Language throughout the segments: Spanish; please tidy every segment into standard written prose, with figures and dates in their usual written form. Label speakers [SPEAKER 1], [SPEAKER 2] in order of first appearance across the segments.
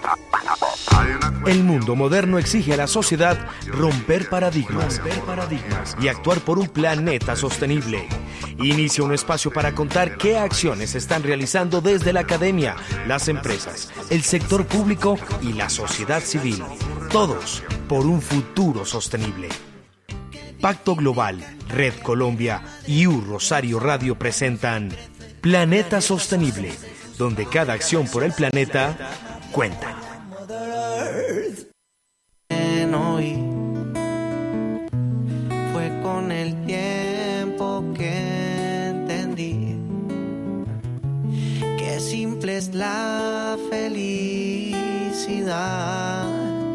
[SPEAKER 1] El mundo moderno exige a la sociedad romper paradigmas y actuar por un planeta sostenible. Inicia un espacio para contar qué acciones se están realizando desde la academia, las empresas, el sector público y la sociedad civil. Todos por un futuro sostenible. Pacto Global, Red Colombia y U Rosario Radio presentan Planeta Sostenible, donde cada acción por el planeta cuenta.
[SPEAKER 2] Hoy fue con el tiempo que entendí que simple es la felicidad,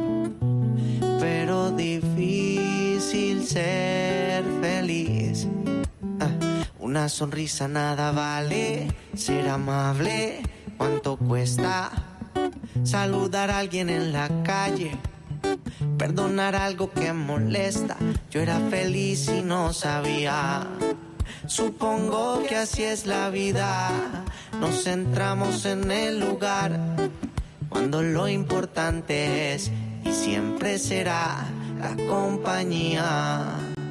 [SPEAKER 2] pero difícil ser feliz. Una sonrisa nada vale, ser amable, ¿cuánto cuesta? Saludar a alguien en la calle, perdonar algo que molesta. Yo era feliz y no sabía. Supongo que así es la vida. Nos centramos en el lugar cuando lo importante es y siempre será la compañía.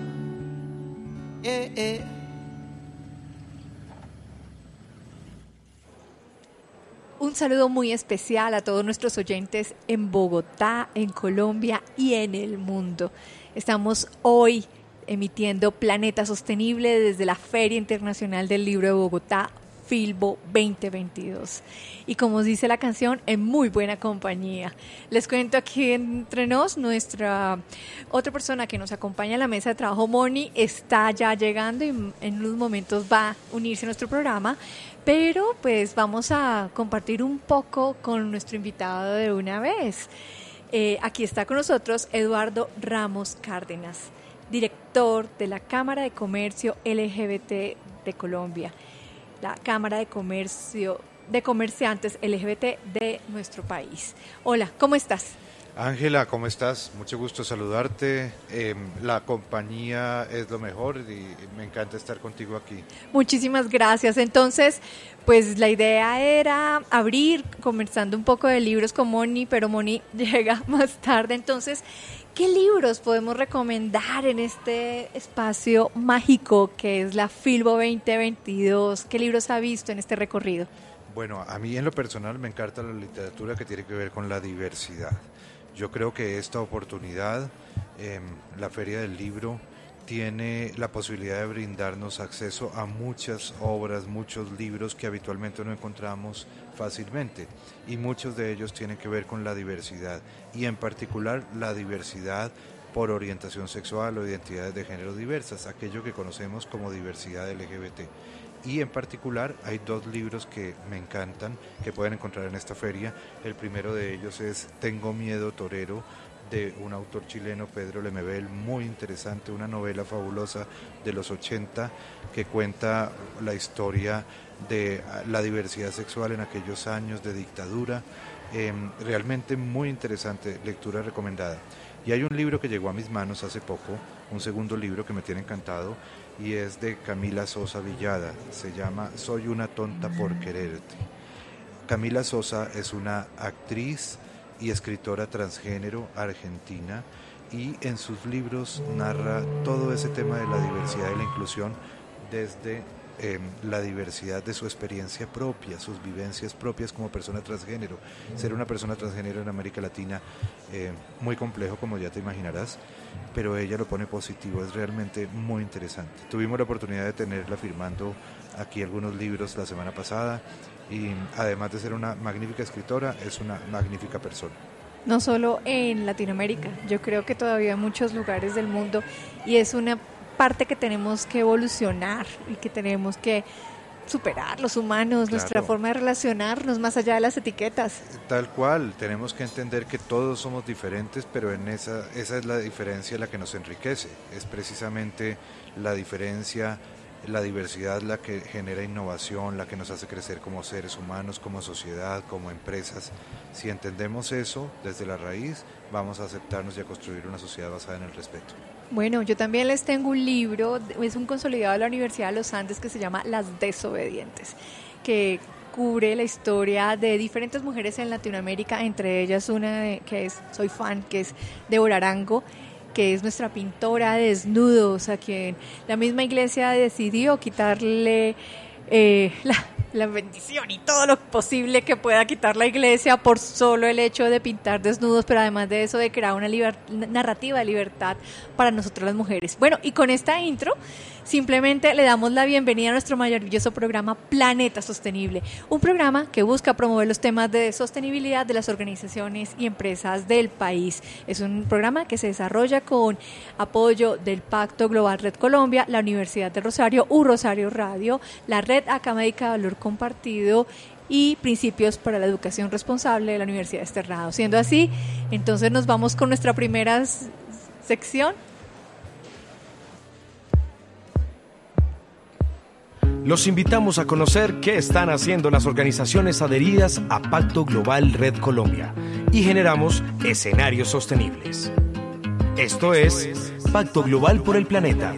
[SPEAKER 3] Un saludo muy especial a todos nuestros oyentes en Bogotá, en Colombia y en el mundo. Estamos hoy emitiendo Planeta Sostenible desde la Feria Internacional del Libro de Bogotá, Filbo 2022. Y como dice la canción, en muy buena compañía. Les cuento aquí entre nos, nuestra otra persona que nos acompaña en la mesa de trabajo, Moni, está ya llegando y en unos momentos va a unirse a nuestro programa. Pero pues vamos a compartir un poco con nuestro invitado de una vez. Aquí está con nosotros Eduardo Ramos Cárdenas, director de la Cámara de Comercio LGBT de Colombia, la Cámara de Comercio de Comerciantes LGBT de nuestro país. Hola, ¿cómo estás?
[SPEAKER 4] Ángela, ¿cómo estás? Mucho gusto saludarte. La compañía es lo mejor y me encanta estar contigo aquí.
[SPEAKER 3] Muchísimas gracias. Entonces, pues la idea era abrir conversando un poco de libros con Moni, pero Moni llega más tarde. Entonces, ¿qué libros podemos recomendar en este espacio mágico que es la Filbo 2022? ¿Qué libros ha visto en este recorrido?
[SPEAKER 4] Bueno, a mí en lo personal me encanta la literatura que tiene que ver con la diversidad. Yo creo que esta oportunidad, la Feria del Libro, tiene la posibilidad de brindarnos acceso a muchas obras, muchos libros que habitualmente no encontramos fácilmente, y muchos de ellos tienen que ver con la diversidad, y en particular la diversidad por orientación sexual o identidades de género diversas, aquello que conocemos como diversidad LGBT. Y en particular hay dos libros que me encantan, que pueden encontrar en esta feria. El primero de ellos es Tengo miedo torero, de un autor chileno, Pedro Lemebel, muy interesante, una novela fabulosa de los 80 que cuenta la historia de la diversidad sexual en aquellos años de dictadura. Realmente muy interesante, lectura recomendada. Y hay un libro que llegó a mis manos hace poco, un segundo libro que me tiene encantado, y es de Camila Sosa Villada, se llama Soy una tonta por quererte. Camila Sosa es una actriz y escritora transgénero argentina, y en sus libros narra todo ese tema de la diversidad y la inclusión desde la diversidad de su experiencia propia, sus vivencias propias como persona transgénero. Ser una persona transgénero en América Latina, muy complejo, como ya te imaginarás, pero ella lo pone positivo, es realmente muy interesante. Tuvimos la oportunidad de tenerla firmando aquí algunos libros la semana pasada, y además de ser una magnífica escritora, es una magnífica persona.
[SPEAKER 3] No solo en Latinoamérica, yo creo que todavía en muchos lugares del mundo, y es una parte que tenemos que evolucionar y que tenemos que superar los humanos, claro. Nuestra forma de relacionarnos más allá de las etiquetas.
[SPEAKER 4] Tal cual, tenemos que entender que todos somos diferentes, pero esa es la diferencia la que nos enriquece, es precisamente la diferencia, la diversidad la que genera innovación, la que nos hace crecer como seres humanos, como sociedad, como empresas. Si entendemos eso desde la raíz, vamos a aceptarnos y a construir una sociedad basada en el respeto.
[SPEAKER 3] Bueno, yo también les tengo un libro, es un consolidado de la Universidad de los Andes que se llama Las Desobedientes, que descubre la historia de diferentes mujeres en Latinoamérica, entre ellas una que soy fan, que es Débora Arango, que es nuestra pintora de desnudos, a quien la misma iglesia decidió quitarle la bendición y todo lo posible que pueda quitar la iglesia por solo el hecho de pintar desnudos, pero además de eso de crear una narrativa de libertad para nosotros las mujeres. Bueno, y con esta intro simplemente le damos la bienvenida a nuestro maravilloso programa Planeta Sostenible, un programa que busca promover los temas de sostenibilidad de las organizaciones y empresas del país. Es un programa que se desarrolla con apoyo del Pacto Global Red Colombia, la Universidad de Rosario, Rosario Radio, la Red Académica de Valor Compartido y Principios para la Educación Responsable de la Universidad de Externado. Siendo así, entonces nos vamos con nuestra primera sección.
[SPEAKER 1] Los invitamos a conocer qué están haciendo las organizaciones adheridas a Pacto Global Red Colombia y generamos escenarios sostenibles. Esto es Pacto Global por el Planeta.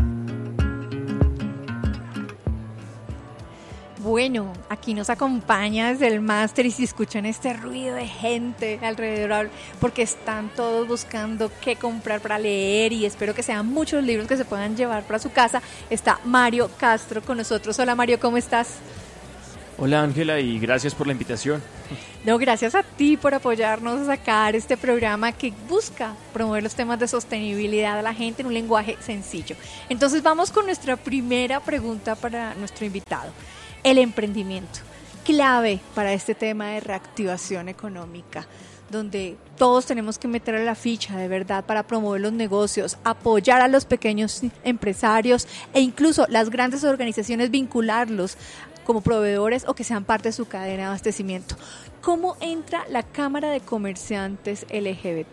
[SPEAKER 3] Bueno, aquí nos acompaña desde el máster y si escuchan este ruido de gente alrededor, porque están todos buscando qué comprar para leer y espero que sean muchos libros que se puedan llevar para su casa, está Mario Castro con nosotros. Hola Mario, ¿cómo estás?
[SPEAKER 5] Hola Ángela y gracias por la invitación.
[SPEAKER 3] No, gracias a ti por apoyarnos a sacar este programa que busca promover los temas de sostenibilidad a la gente en un lenguaje sencillo. Entonces vamos con nuestra primera pregunta para nuestro invitado. El emprendimiento, clave para este tema de reactivación económica, donde todos tenemos que meter la ficha de verdad para promover los negocios, apoyar a los pequeños empresarios e incluso las grandes organizaciones, vincularlos como proveedores o que sean parte de su cadena de abastecimiento. ¿Cómo entra la Cámara de Comerciantes LGBT?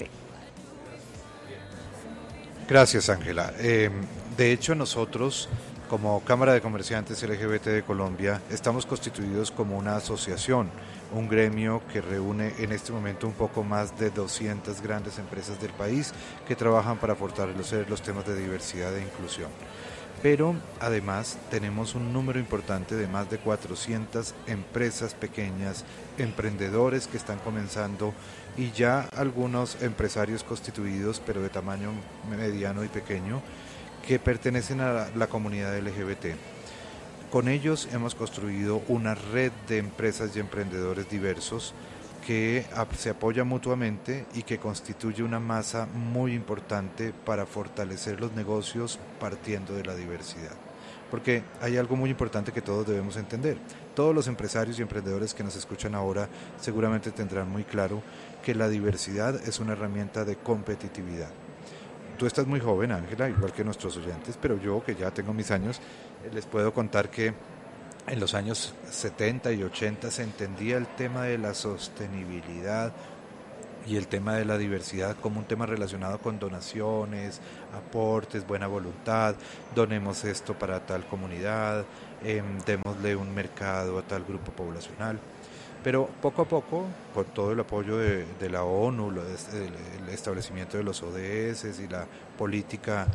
[SPEAKER 4] Gracias, Ángela. De hecho, nosotros, como Cámara de Comerciantes LGBT de Colombia, estamos constituidos como una asociación, un gremio que reúne en este momento un poco más de 200 grandes empresas del país que trabajan para fortalecer los temas de diversidad e inclusión. Pero además tenemos un número importante de más de 400 empresas pequeñas, emprendedores que están comenzando y ya algunos empresarios constituidos, pero de tamaño mediano y pequeño, que pertenecen a la comunidad LGBT. Con ellos hemos construido una red de empresas y emprendedores diversos que se apoyan mutuamente y que constituye una masa muy importante para fortalecer los negocios partiendo de la diversidad. Porque hay algo muy importante que todos debemos entender. Todos los empresarios y emprendedores que nos escuchan ahora seguramente tendrán muy claro que la diversidad es una herramienta de competitividad. Tú estás muy joven, Ángela, igual que nuestros oyentes, pero yo, que ya tengo mis años, les puedo contar que en los años 70 y 80 se entendía el tema de la sostenibilidad y el tema de la diversidad como un tema relacionado con donaciones, aportes, buena voluntad, donemos esto para tal comunidad, démosle un mercado a tal grupo poblacional. Pero poco a poco, con todo el apoyo de la ONU, el establecimiento de los ODS y la política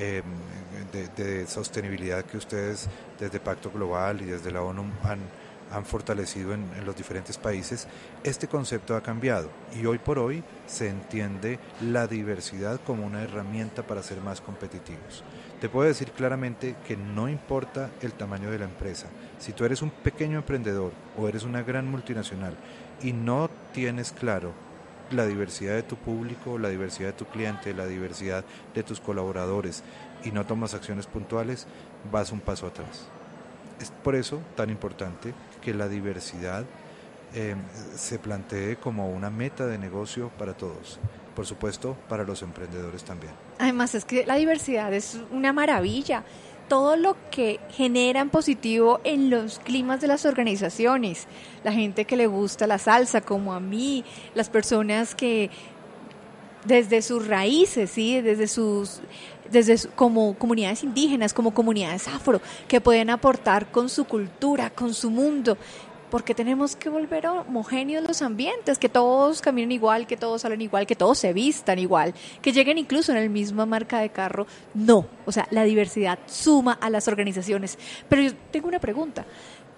[SPEAKER 4] de sostenibilidad que ustedes desde Pacto Global y desde la ONU han fortalecido en los diferentes países, este concepto ha cambiado y hoy por hoy se entiende la diversidad como una herramienta para ser más competitivos. Te puedo decir claramente que no importa el tamaño de la empresa, si tú eres un pequeño emprendedor o eres una gran multinacional y no tienes claro la diversidad de tu público, la diversidad de tu cliente, la diversidad de tus colaboradores y no tomas acciones puntuales, vas un paso atrás. Es por eso tan importante que la diversidad se plantee como una meta de negocio para todos, por supuesto para los emprendedores también.
[SPEAKER 3] Además es que la diversidad es una maravilla, todo lo que genera en positivo en los climas de las organizaciones, la gente que le gusta la salsa como a mí, las personas que desde sus raíces, ¿sí? Como comunidades indígenas, como comunidades afro, que pueden aportar con su cultura, con su mundo, porque tenemos que volver homogéneos los ambientes, que todos caminen igual, que todos hablen igual, que todos se vistan igual, que lleguen incluso en la misma marca de carro. No, o sea, la diversidad suma a las organizaciones. Pero yo tengo una pregunta.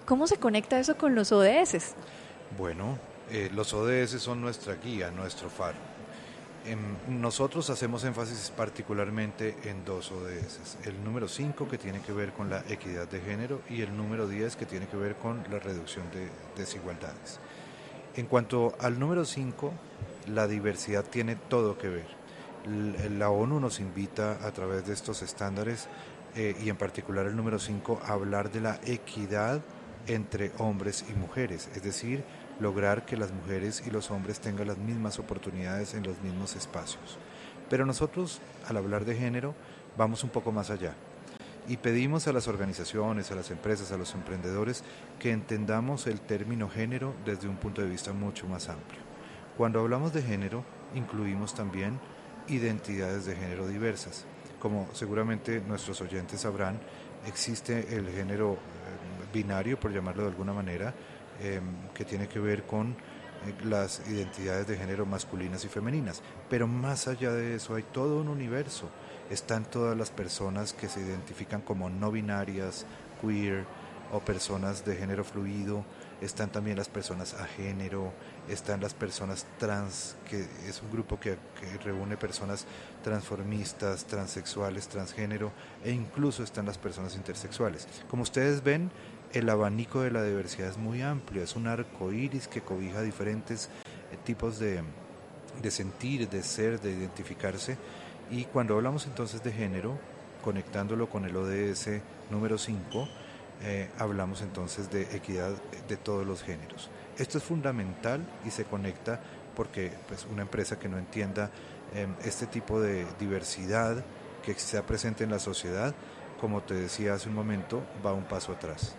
[SPEAKER 3] ¿Cómo se conecta eso con los ODS?
[SPEAKER 4] Bueno, los ODS son nuestra guía, nuestro faro. Nosotros hacemos énfasis particularmente en dos ODS, el número 5 que tiene que ver con la equidad de género y el número 10 que tiene que ver con la reducción de desigualdades. En cuanto al número 5, la diversidad tiene todo que ver. La ONU nos invita a través de estos estándares y en particular el número 5 a hablar de la equidad entre hombres y mujeres, es decir, lograr que las mujeres y los hombres tengan las mismas oportunidades en los mismos espacios. Pero nosotros, al hablar de género, vamos un poco más allá y pedimos a las organizaciones, a las empresas, a los emprendedores que entendamos el término género desde un punto de vista mucho más amplio. Cuando hablamos de género, incluimos también identidades de género diversas. Como seguramente nuestros oyentes sabrán, existe el género binario, por llamarlo de alguna manera, que tiene que ver con las identidades de género masculinas y femeninas. Pero más allá de eso hay todo un universo. Están todas las personas que se identifican como no binarias, queer o personas de género fluido. Están también las personas a género, están las personas trans, que es un grupo que reúne personas transformistas, transexuales, transgénero, e incluso están las personas intersexuales. Como ustedes ven, el abanico de la diversidad es muy amplio, es un arco iris que cobija diferentes tipos de sentir, de ser, de identificarse. Y cuando hablamos entonces de género, conectándolo con el ODS número 5, hablamos entonces de equidad de todos los géneros. Esto es fundamental y se conecta porque pues, una empresa que no entienda este tipo de diversidad que está presente en la sociedad, como te decía hace un momento, va un paso atrás.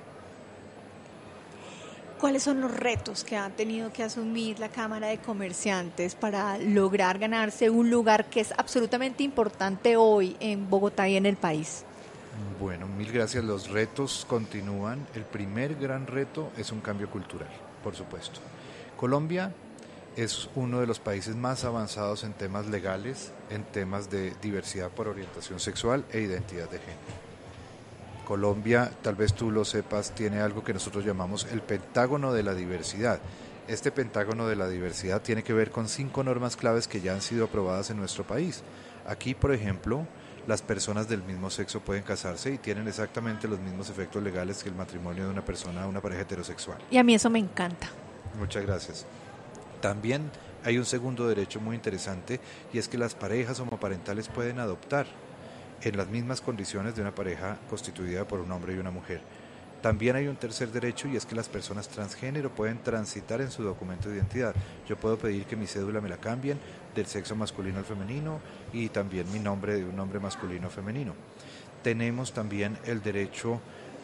[SPEAKER 3] ¿Cuáles son los retos que ha tenido que asumir la Cámara de Comerciantes para lograr ganarse un lugar que es absolutamente importante hoy en Bogotá y en el país?
[SPEAKER 4] Bueno, mil gracias. Los retos continúan. El primer gran reto es un cambio cultural, por supuesto. Colombia es uno de los países más avanzados en temas legales, en temas de diversidad por orientación sexual e identidad de género. Colombia, tal vez tú lo sepas, tiene algo que nosotros llamamos el Pentágono de la Diversidad. Este Pentágono de la Diversidad tiene que ver con 5 normas claves que ya han sido aprobadas en nuestro país. Aquí, por ejemplo, las personas del mismo sexo pueden casarse y tienen exactamente los mismos efectos legales que el matrimonio de una pareja heterosexual.
[SPEAKER 3] Y a mí eso me encanta.
[SPEAKER 4] Muchas gracias. También hay un segundo derecho muy interesante y es que las parejas homoparentales pueden adoptar en las mismas condiciones de una pareja constituida por un hombre y una mujer. También hay un tercer derecho y es que las personas transgénero pueden transitar en su documento de identidad. Yo puedo pedir que mi cédula me la cambien del sexo masculino al femenino y también mi nombre de un nombre masculino a femenino. Tenemos también el derecho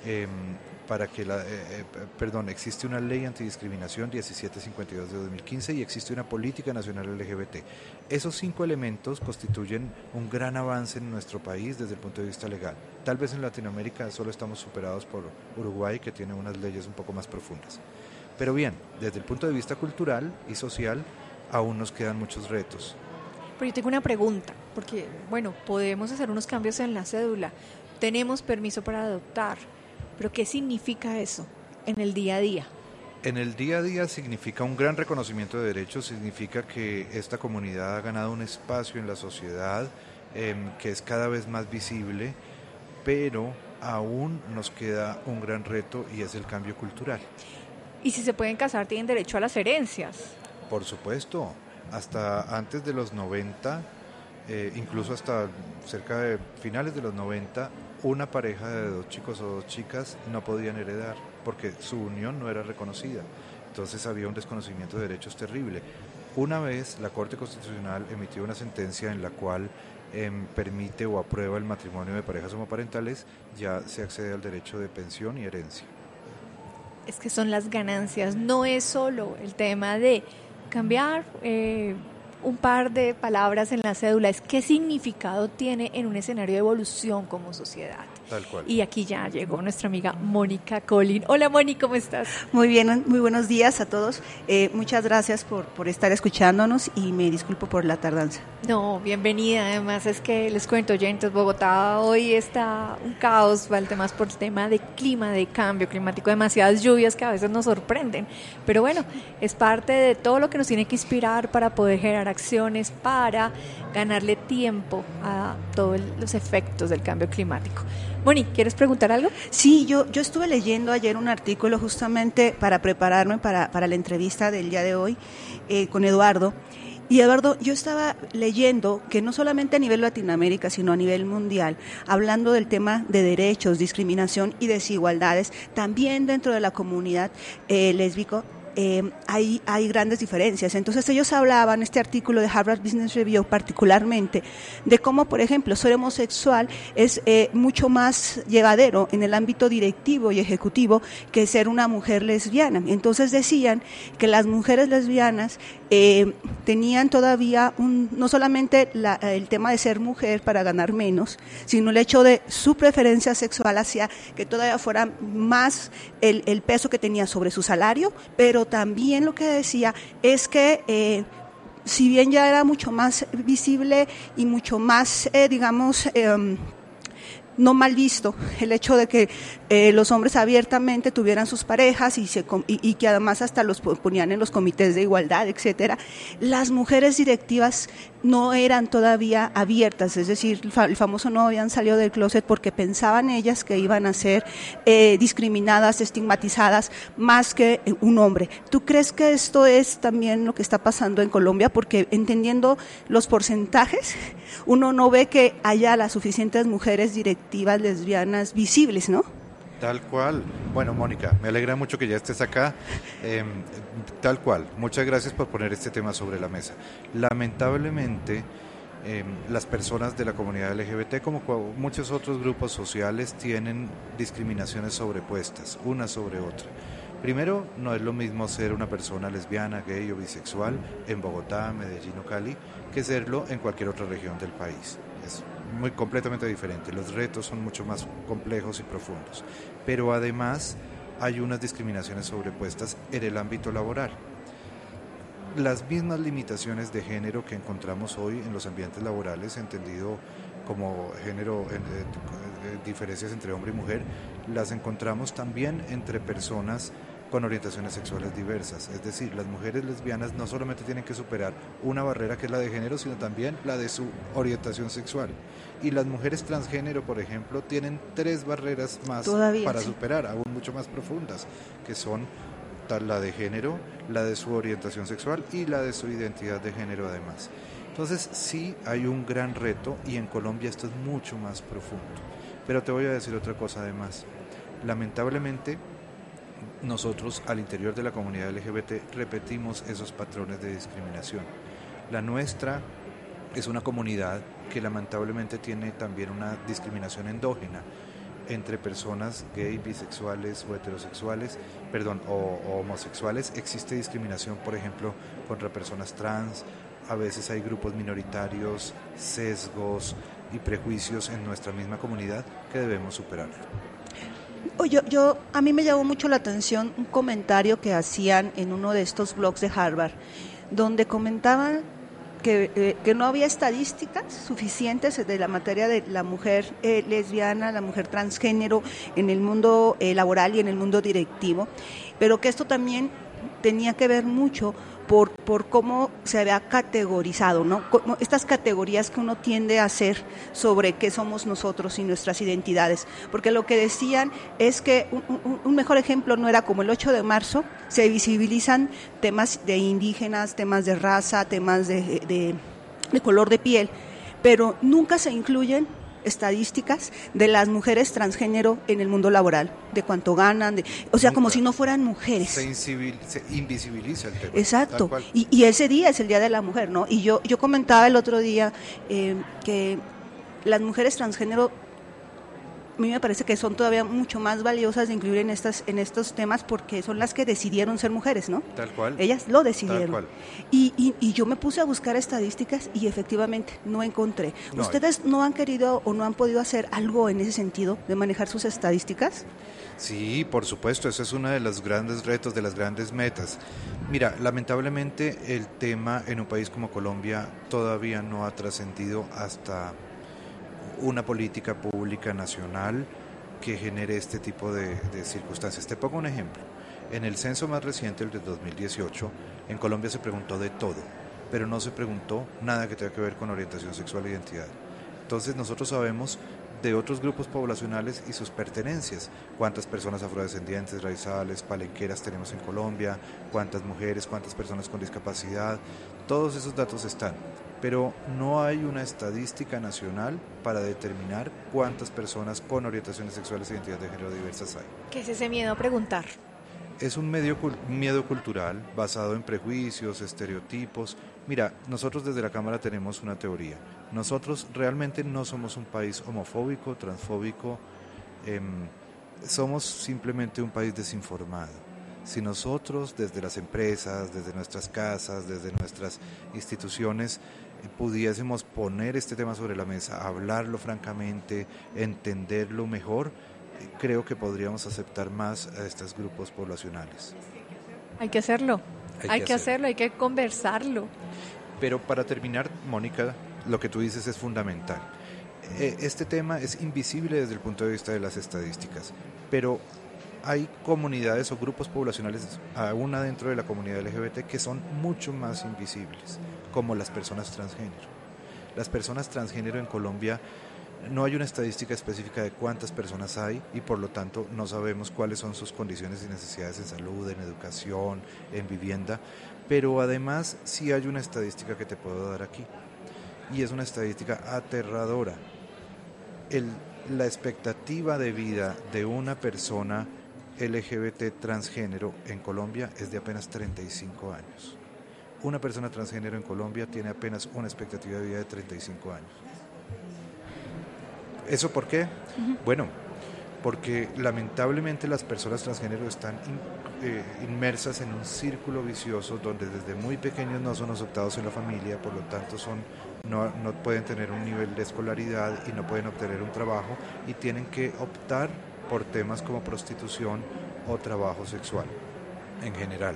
[SPEAKER 4] existe una ley antidiscriminación 1752 de 2015 y existe una política nacional LGBT. Esos 5 elementos constituyen un gran avance en nuestro país desde el punto de vista legal. Tal vez en Latinoamérica solo estamos superados por Uruguay, que tiene unas leyes un poco más profundas. Pero bien, desde el punto de vista cultural y social, aún nos quedan muchos retos.
[SPEAKER 3] Pero yo tengo una pregunta, porque, bueno, podemos hacer unos cambios en la cédula, tenemos permiso para adoptar, pero ¿qué significa eso en el día a día?
[SPEAKER 4] En el día a día significa un gran reconocimiento de derechos, significa que esta comunidad ha ganado un espacio en la sociedad que es cada vez más visible, pero aún nos queda un gran reto y es el cambio cultural.
[SPEAKER 3] ¿Y si se pueden casar, tienen derecho a las herencias?
[SPEAKER 4] Por supuesto, hasta antes de los 90, incluso hasta cerca de finales de los 90, una pareja de 2 chicos o 2 chicas no podían heredar porque su unión no era reconocida. Entonces había un desconocimiento de derechos terrible. Una vez la Corte Constitucional emitió una sentencia en la cual permite o aprueba el matrimonio de parejas homoparentales, ya se accede al derecho de pensión y herencia.
[SPEAKER 3] Es que son las ganancias, no es solo el tema de cambiar un par de palabras en la cédula, es qué significado tiene en un escenario de evolución como sociedad.
[SPEAKER 4] Tal cual.
[SPEAKER 3] Y aquí ya llegó nuestra amiga Mónica Colín. Hola Mónica, ¿cómo estás?
[SPEAKER 6] Muy bien, muy buenos días a todos. Muchas gracias por estar escuchándonos y me disculpo por la tardanza.
[SPEAKER 3] No, bienvenida. Además es que les cuento, oyentes, Bogotá hoy está un caos, falta más por el tema de clima, de cambio climático, demasiadas lluvias que a veces nos sorprenden. Pero bueno, es parte de todo lo que nos tiene que inspirar para poder generar acciones para ganarle tiempo a todos los efectos del cambio climático. Moni, ¿quieres preguntar algo?
[SPEAKER 6] Sí, yo estuve leyendo ayer un artículo justamente para prepararme para la entrevista del día de hoy con Eduardo. Y Eduardo, yo estaba leyendo que no solamente a nivel Latinoamérica, sino a nivel mundial, hablando del tema de derechos, discriminación y desigualdades, también dentro de la comunidad lésbico, hay grandes diferencias. Entonces ellos hablaban, este artículo de Harvard Business Review particularmente, de cómo, por ejemplo, ser homosexual es mucho más llevadero en el ámbito directivo y ejecutivo que ser una mujer lesbiana. Entonces decían que las mujeres lesbianas tenían todavía no solamente el tema de ser mujer para ganar menos, sino el hecho de su preferencia sexual hacia que todavía fuera más el peso que tenía sobre su salario, pero también lo que decía es que si bien ya era mucho más visible y mucho más, no mal visto el hecho de que los hombres abiertamente tuvieran sus parejas y que además hasta los ponían en los comités de igualdad, etcétera. Las mujeres directivas no eran todavía abiertas, es decir, el famoso no habían salido del closet porque pensaban ellas que iban a ser discriminadas, estigmatizadas más que un hombre. ¿Tú crees que esto es también lo que está pasando en Colombia? Porque entendiendo los porcentajes, uno no ve que haya las suficientes mujeres directivas lesbianas visibles, ¿no?
[SPEAKER 4] Tal cual. Bueno, Mónica, me alegra mucho que ya estés acá. Tal cual. Muchas gracias por poner este tema sobre la mesa. Lamentablemente, las personas de la comunidad LGBT, como muchos otros grupos sociales, tienen discriminaciones sobrepuestas, una sobre otra. Primero, no es lo mismo ser una persona lesbiana, gay o bisexual en Bogotá, Medellín o Cali, que serlo en cualquier otra región del país. Es completamente diferente. Los retos son mucho más complejos y profundos. Pero además hay unas discriminaciones sobrepuestas en el ámbito laboral. Las mismas limitaciones de género que encontramos hoy en los ambientes laborales, entendido como género, diferencias entre hombre y mujer, las encontramos también entre personas con orientaciones sexuales diversas. Es decir, las mujeres lesbianas no solamente tienen que superar una barrera que es la de género, sino también la de su orientación sexual. Y las mujeres transgénero, por ejemplo, tienen 3 barreras más para superar, aún mucho más profundas, que son la de género, la de su orientación sexual y la de su identidad de género además. Entonces sí hay un gran reto y en Colombia esto es mucho más profundo. Pero te voy a decir otra cosa además. Lamentablemente, nosotros al interior de la comunidad LGBT repetimos esos patrones de discriminación. La nuestra es una comunidad que lamentablemente tiene también una discriminación endógena entre personas gay, bisexuales o heterosexuales, o homosexuales. Existe discriminación, por ejemplo, contra personas trans. A veces hay grupos minoritarios, sesgos y prejuicios en nuestra misma comunidad que debemos superar.
[SPEAKER 6] A mí me llamó mucho la atención un comentario que hacían en uno de estos blogs de Harvard, donde comentaban que no había estadísticas suficientes de la materia de la mujer lesbiana, la mujer transgénero en el mundo laboral y en el mundo directivo, pero que esto también tenía que ver mucho por cómo se había categorizado, ¿no? Estas categorías que uno tiende a hacer sobre qué somos nosotros y nuestras identidades, porque lo que decían es que un mejor ejemplo no era como el 8 de marzo, se visibilizan temas de indígenas, temas de raza, temas de color de piel, pero nunca se incluyen estadísticas de las mujeres transgénero en el mundo laboral, de cuánto ganan, como si no fueran mujeres.
[SPEAKER 4] Se invisibiliza el tema.
[SPEAKER 6] Exacto, y ese día es el Día de la Mujer, ¿no? Y yo comentaba el otro día que las mujeres transgénero a mí me parece que son todavía mucho más valiosas de incluir en estos temas porque son las que decidieron ser mujeres, ¿no?
[SPEAKER 4] Tal cual.
[SPEAKER 6] Ellas lo decidieron.
[SPEAKER 4] Tal cual.
[SPEAKER 6] Y yo me puse a buscar estadísticas y efectivamente no encontré.
[SPEAKER 4] No,
[SPEAKER 6] ¿Ustedes no han querido o no han podido hacer algo en ese sentido de manejar sus estadísticas?
[SPEAKER 4] Sí, por supuesto, ese es uno de los grandes retos, de las grandes metas. Mira, lamentablemente el tema en un país como Colombia todavía no ha trascendido hasta una política pública nacional que genere este tipo de circunstancias. Te pongo un ejemplo. En el censo más reciente, el de 2018, en Colombia se preguntó de todo, pero no se preguntó nada que tenga que ver con orientación sexual e identidad. Entonces nosotros sabemos de otros grupos poblacionales y sus pertenencias, cuántas personas afrodescendientes, raizales, palenqueras tenemos en Colombia, cuántas mujeres, cuántas personas con discapacidad, todos esos datos están, pero no hay una estadística nacional para determinar cuántas personas con orientaciones sexuales e identidad de género diversas hay.
[SPEAKER 3] ¿Qué es ese miedo a preguntar?
[SPEAKER 4] Es un miedo cultural basado en prejuicios, estereotipos. Mira, nosotros desde la Cámara tenemos una teoría. Nosotros realmente no somos un país homofóbico, transfóbico, somos simplemente un país desinformado. Si nosotros desde las empresas, desde nuestras casas, desde nuestras instituciones, pudiésemos poner este tema sobre la mesa, hablarlo francamente, entenderlo mejor, creo que podríamos aceptar más a estos grupos poblacionales.
[SPEAKER 3] Hay que hacerlo, hay que hacerlo, hay que conversarlo.
[SPEAKER 4] Pero para terminar, Mónica, lo que tú dices es fundamental. Este tema es invisible desde el punto de vista de las estadísticas, pero hay comunidades o grupos poblacionales, aún adentro de la comunidad LGBT, que son mucho más invisibles, como las personas transgénero. Las personas transgénero en Colombia, no hay una estadística específica de cuántas personas hay y por lo tanto no sabemos cuáles son sus condiciones y necesidades en salud, en educación, en vivienda, pero además sí hay una estadística que te puedo dar aquí y es una estadística aterradora. La expectativa de vida de una persona LGBT transgénero en Colombia es de apenas 35 años. Una persona transgénero en Colombia tiene apenas una expectativa de vida de 35 años. ¿Eso por qué? Bueno, porque lamentablemente las personas transgénero están inmersas en un círculo vicioso donde desde muy pequeños no son aceptados en la familia, por lo tanto no pueden tener un nivel de escolaridad y no pueden obtener un trabajo y tienen que optar por temas como prostitución o trabajo sexual en general.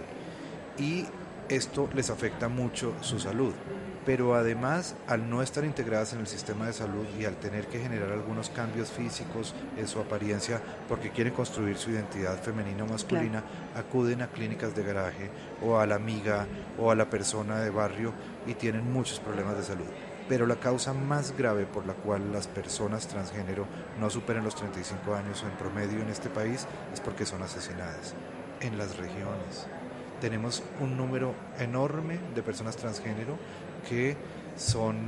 [SPEAKER 4] Y esto les afecta mucho su salud. Pero además, al no estar integradas en el sistema de salud y al tener que generar algunos cambios físicos en su apariencia porque quieren construir su identidad femenina o masculina, acuden a clínicas de garaje o a la amiga o a la persona de barrio y tienen muchos problemas de salud. Pero la causa más grave por la cual las personas transgénero no superan los 35 años en promedio en este país es porque son asesinadas en las regiones. Tenemos un número enorme de personas transgénero que son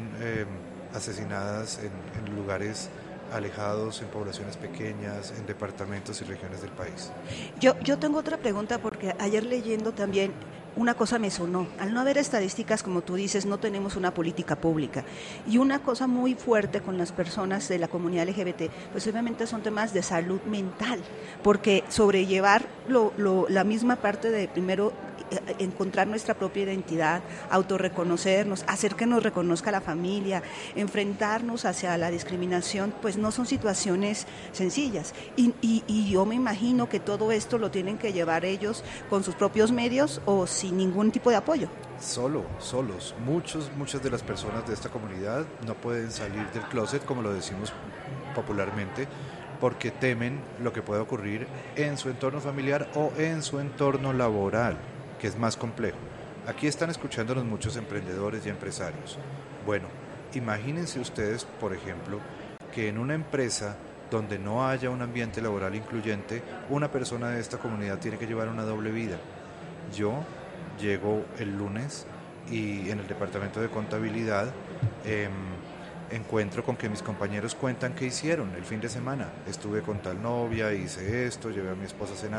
[SPEAKER 4] asesinadas en lugares alejados, en poblaciones pequeñas, en departamentos y regiones del país.
[SPEAKER 6] Yo tengo otra pregunta porque ayer leyendo también una cosa me sonó. Al no haber estadísticas, como tú dices, no tenemos una política pública. Y una cosa muy fuerte con las personas de la comunidad LGBT, pues obviamente son temas de salud mental, porque sobrellevar la misma parte de primero encontrar nuestra propia identidad, autorreconocernos, hacer que nos reconozca la familia, enfrentarnos hacia la discriminación, pues no son situaciones sencillas. Y yo me imagino que todo esto lo tienen que llevar ellos con sus propios medios o sin ningún tipo de apoyo.
[SPEAKER 4] Solos. Muchas de las personas de esta comunidad no pueden salir del closet, como lo decimos popularmente, porque temen lo que pueda ocurrir en su entorno familiar o en su entorno laboral, que es más complejo. Aquí están escuchándonos muchos emprendedores y empresarios. Bueno, imagínense ustedes, por ejemplo, que en una empresa donde no haya un ambiente laboral incluyente, una persona de esta comunidad tiene que llevar una doble vida. Yo llego el lunes y en el departamento de contabilidad encuentro con que mis compañeros cuentan qué hicieron el fin de semana. Estuve con tal novia, hice esto, llevé a mi esposa a cenar.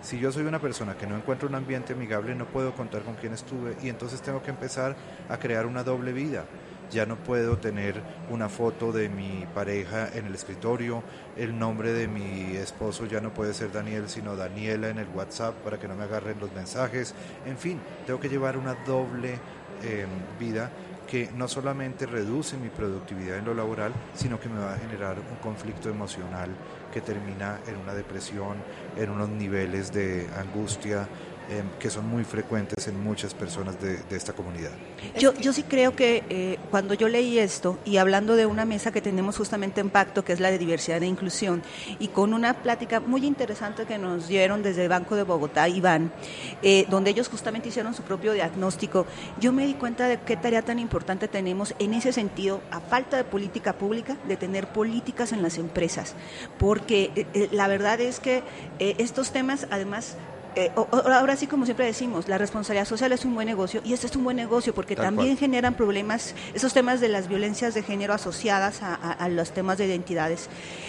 [SPEAKER 4] Si yo soy una persona que no encuentro un ambiente amigable, no puedo contar con quién estuve y entonces tengo que empezar a crear una doble vida. Ya no puedo tener una foto de mi pareja en el escritorio, el nombre de mi esposo ya no puede ser Daniel, sino Daniela en el WhatsApp para que no me agarren los mensajes. En fin, tengo que llevar una doble vida que no solamente reduce mi productividad en lo laboral, sino que me va a generar un conflicto emocional que termina en una depresión, en unos niveles de angustia que son muy frecuentes en muchas personas de esta comunidad.
[SPEAKER 6] Yo sí creo que cuando yo leí esto, y hablando de una mesa que tenemos justamente en Pacto, que es la de diversidad e inclusión, y con una plática muy interesante que nos dieron desde el Banco de Bogotá, Iván, donde ellos justamente hicieron su propio diagnóstico, yo me di cuenta de qué tarea tan importante tenemos en ese sentido, a falta de política pública, de tener políticas en las empresas, porque la verdad es que estos temas, además, ahora sí, como siempre decimos, la responsabilidad social es un buen negocio, y este es un buen negocio porque también generan problemas, esos temas de las violencias de género asociadas a los temas de identidades.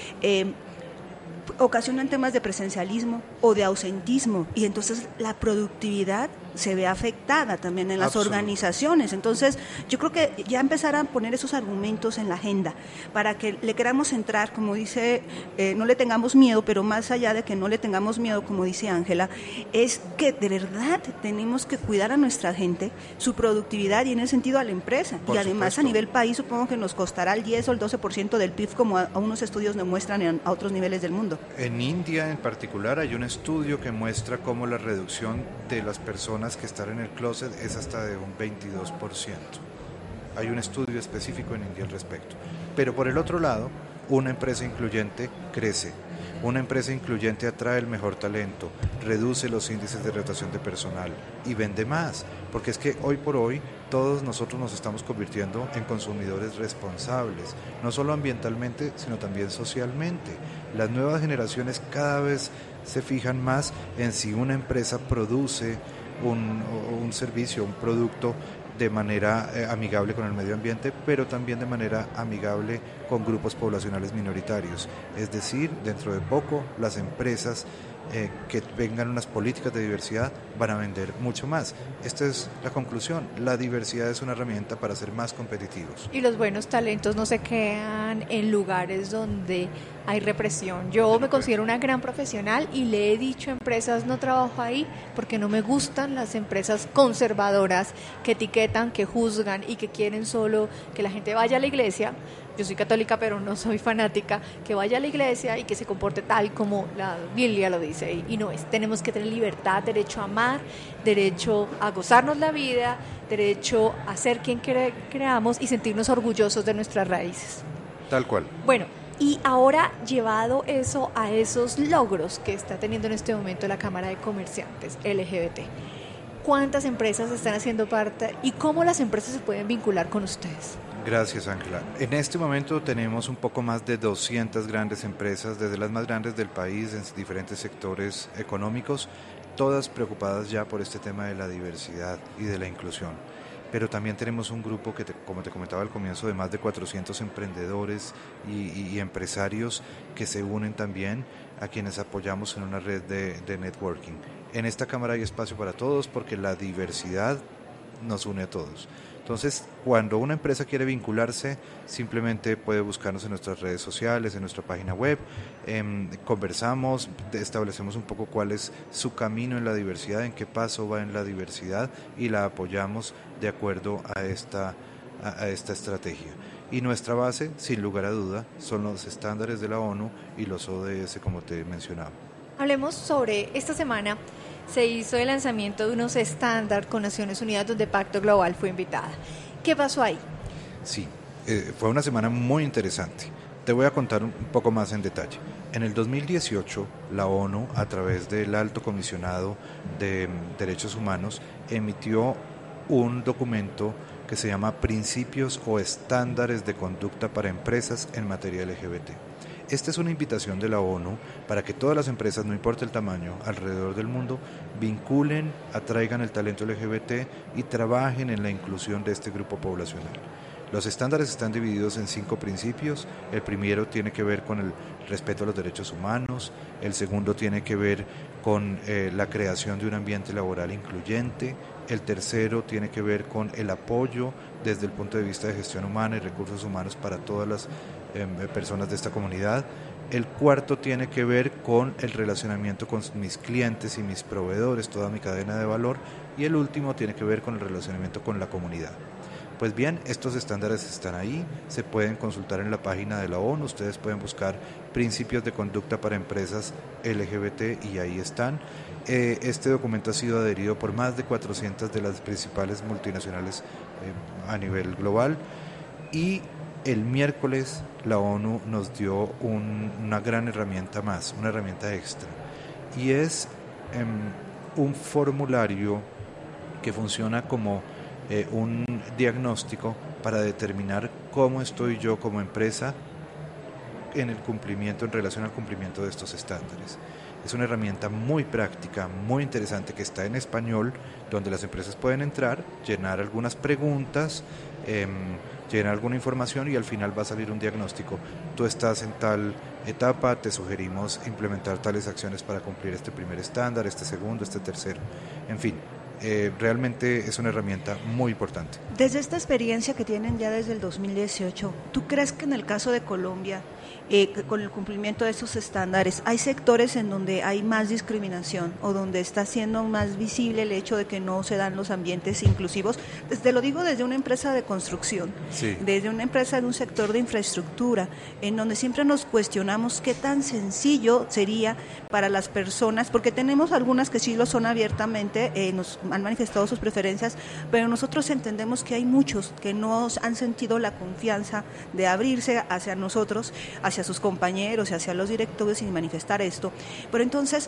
[SPEAKER 6] Ocasionan temas de presencialismo o de ausentismo, y entonces la productividad se ve afectada también en las organizaciones. Entonces yo creo que ya empezar a poner esos argumentos en la agenda para que le queramos entrar, como dice, no le tengamos miedo, pero más allá de que no le tengamos miedo, como dice Ángela, es que de verdad tenemos que cuidar a nuestra gente, su productividad, y en ese sentido a la empresa. Y además, supuesto, a nivel país supongo que nos costará el 10 o el 12% del PIB, como a unos estudios demuestran a otros niveles del mundo.
[SPEAKER 4] En India en particular hay un estudio que muestra cómo la reducción de las personas que están en el closet es hasta de un 22%. Hay un estudio específico en India al respecto. Pero por el otro lado, una empresa incluyente crece. Una empresa incluyente atrae el mejor talento, reduce los índices de rotación de personal y vende más, porque es que hoy por hoy todos nosotros nos estamos convirtiendo en consumidores responsables, no solo ambientalmente, sino también socialmente. Las nuevas generaciones cada vez se fijan más en si una empresa produce un servicio, un producto de manera amigable con el medio ambiente, pero también de manera amigable con grupos poblacionales minoritarios. Es decir, dentro de poco las empresas que tengan unas políticas de diversidad van a vender mucho más. Esta es la conclusión. La diversidad es una herramienta para ser más competitivos.
[SPEAKER 3] Y los buenos talentos no se quedan en lugares donde hay represión. Yo me considero una gran profesional y le he dicho a empresas, no trabajo ahí porque no me gustan las empresas conservadoras que etiquetan, que juzgan y que quieren solo que la gente vaya a la iglesia. Yo soy católica, pero no soy fanática, que vaya a la iglesia y que se comporte tal como la Biblia lo dice. Y no es. Tenemos que tener libertad, derecho a amar, derecho a gozarnos la vida, derecho a ser quien creamos y sentirnos orgullosos de nuestras raíces.
[SPEAKER 4] Tal cual.
[SPEAKER 3] Bueno, y ahora llevado eso a esos logros que está teniendo en este momento la Cámara de Comerciantes LGBT, ¿cuántas empresas están haciendo parte y cómo las empresas se pueden vincular con ustedes?
[SPEAKER 4] Gracias, Ángela. En este momento tenemos un poco más de 200 grandes empresas, desde las más grandes del país, en diferentes sectores económicos, todas preocupadas ya por este tema de la diversidad y de la inclusión. Pero también tenemos un grupo que, como te comentaba al comienzo, de más de 400 emprendedores y empresarios que se unen también, a quienes apoyamos en una red de networking. En esta Cámara hay espacio para todos porque la diversidad nos une a todos. Entonces, cuando una empresa quiere vincularse, simplemente puede buscarnos en nuestras redes sociales, en nuestra página web, conversamos, establecemos un poco cuál es su camino en la diversidad, en qué paso va en la diversidad y la apoyamos de acuerdo a esta estrategia. Y nuestra base, sin lugar a duda, son los estándares de la ONU y los ODS, como te mencionaba.
[SPEAKER 3] Hablemos sobre esta semana. Se hizo el lanzamiento de unos estándares con Naciones Unidas donde Pacto Global fue invitada. ¿Qué pasó ahí?
[SPEAKER 4] Sí, fue una semana muy interesante. Te voy a contar un poco más en detalle. En el 2018, la ONU, a través del Alto Comisionado de Derechos Humanos, emitió un documento que se llama Principios o Estándares de Conducta para Empresas en materia LGBT. Esta es una invitación de la ONU para que todas las empresas, no importa el tamaño, alrededor del mundo, vinculen, atraigan el talento LGBT y trabajen en la inclusión de este grupo poblacional. Los estándares están divididos en 5 principios. El primero tiene que ver con el respeto a los derechos humanos, el segundo tiene que ver con la creación de un ambiente laboral incluyente. El tercero tiene que ver con el apoyo desde el punto de vista de gestión humana y recursos humanos para todas las personas de esta comunidad. El cuarto tiene que ver con el relacionamiento con mis clientes y mis proveedores, toda mi cadena de valor. Y el último tiene que ver con el relacionamiento con la comunidad. Pues bien, estos estándares están ahí, se pueden consultar en la página de la ONU, ustedes pueden buscar principios de conducta para empresas LGBT y ahí están. Este documento ha sido adherido por más de 400 de las principales multinacionales a nivel global y el miércoles la ONU nos dio una gran herramienta más, una herramienta extra, y es un formulario que funciona como un diagnóstico para determinar cómo estoy yo como empresa en relación al cumplimiento de estos estándares. Es una herramienta muy práctica, muy interesante, que está en español, donde las empresas pueden entrar, llenar algunas preguntas, llenar alguna información y al final va a salir un diagnóstico. Tú estás en tal etapa, te sugerimos implementar tales acciones para cumplir este primer estándar, este segundo, este tercero, en fin. Realmente es una herramienta muy importante.
[SPEAKER 6] Desde esta experiencia que tienen ya desde el 2018, ¿tú crees que en el caso de Colombia, con el cumplimiento de estos estándares, hay sectores en donde hay más discriminación o donde está siendo más visible el hecho de que no se dan los ambientes inclusivos? Te lo digo desde una empresa de construcción,
[SPEAKER 4] sí,
[SPEAKER 6] desde una empresa de un sector de infraestructura, en donde siempre nos cuestionamos qué tan sencillo sería para las personas, porque tenemos algunas que sí lo son abiertamente, nos han manifestado sus preferencias, pero nosotros entendemos que hay muchos que no han sentido la confianza de abrirse hacia nosotros, hacia sus compañeros y hacia los directivos y manifestar esto. Pero entonces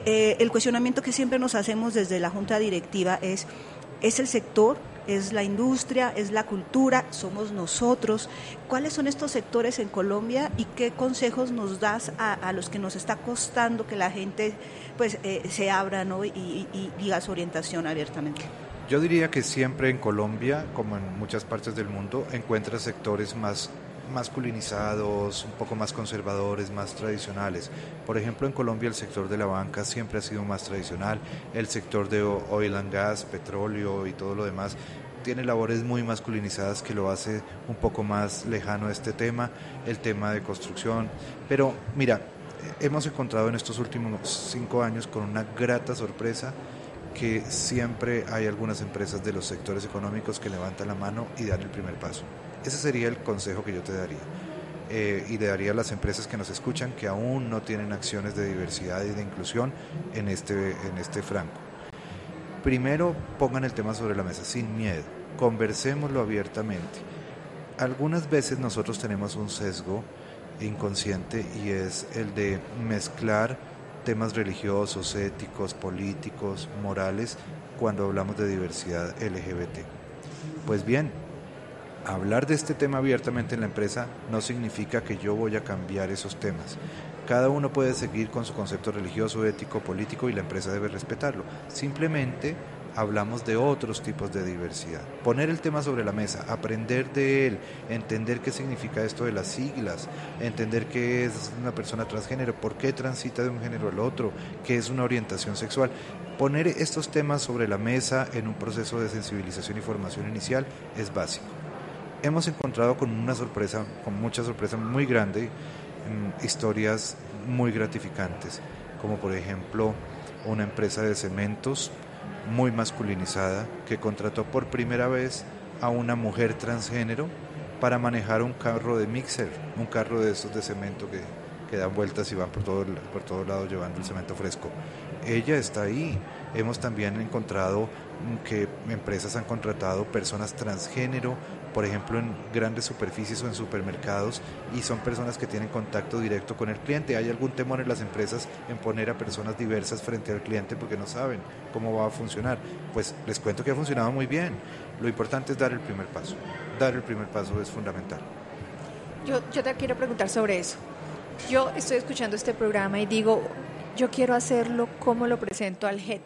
[SPEAKER 6] el cuestionamiento que siempre nos hacemos desde la Junta Directiva es el sector, es la industria, es la cultura, somos nosotros. ¿Cuáles son estos sectores en Colombia y qué consejos nos das a los que nos está costando que la gente pues se abra, ¿no? y diga su orientación abiertamente?
[SPEAKER 4] Yo diría que siempre en Colombia, como en muchas partes del mundo, encuentras sectores más masculinizados, un poco más conservadores, más tradicionales. Por ejemplo, en Colombia el sector de la banca siempre ha sido más tradicional, el sector de oil and gas, petróleo y todo lo demás tiene labores muy masculinizadas que lo hace un poco más lejano a este tema, el tema de construcción. Pero mira, hemos encontrado en estos últimos 5 años con una grata sorpresa que siempre hay algunas empresas de los sectores económicos que levantan la mano y dan el primer paso. Ese sería el consejo que yo te daría. Y le daría a las empresas que nos escuchan que aún no tienen acciones de diversidad y de inclusión en este franco. Primero, pongan el tema sobre la mesa, sin miedo, conversémoslo abiertamente. Algunas veces nosotros tenemos un sesgo inconsciente y es el de mezclar temas religiosos, éticos, políticos, morales, cuando hablamos de diversidad LGBT. Pues bien, hablar de este tema abiertamente en la empresa no significa que yo voy a cambiar esos temas. Cada uno puede seguir con su concepto religioso, ético, político y la empresa debe respetarlo. Simplemente hablamos de otros tipos de diversidad. Poner el tema sobre la mesa, aprender de él, entender qué significa esto de las siglas, entender qué es una persona transgénero, por qué transita de un género al otro, qué es una orientación sexual. Poner estos temas sobre la mesa en un proceso de sensibilización y formación inicial es básico. Hemos encontrado con mucha sorpresa muy grande, historias muy gratificantes, como por ejemplo una empresa de cementos muy masculinizada que contrató por primera vez a una mujer transgénero para manejar un carro de mixer, un carro de esos de cemento que dan vueltas y van por todo lado llevando el cemento fresco. Ella está ahí. Hemos también encontrado que empresas han contratado personas transgénero, por ejemplo en grandes superficies o en supermercados, y son personas que tienen contacto directo con el cliente. ¿Hay algún temor en las empresas en poner a personas diversas frente al cliente porque no saben cómo va a funcionar? Pues les cuento que ha funcionado muy bien. Lo importante es dar el primer paso. Dar el primer paso es fundamental.
[SPEAKER 3] Yo te quiero preguntar sobre eso. Yo estoy escuchando este programa y digo, yo quiero hacerlo, ¿cómo lo presento al head?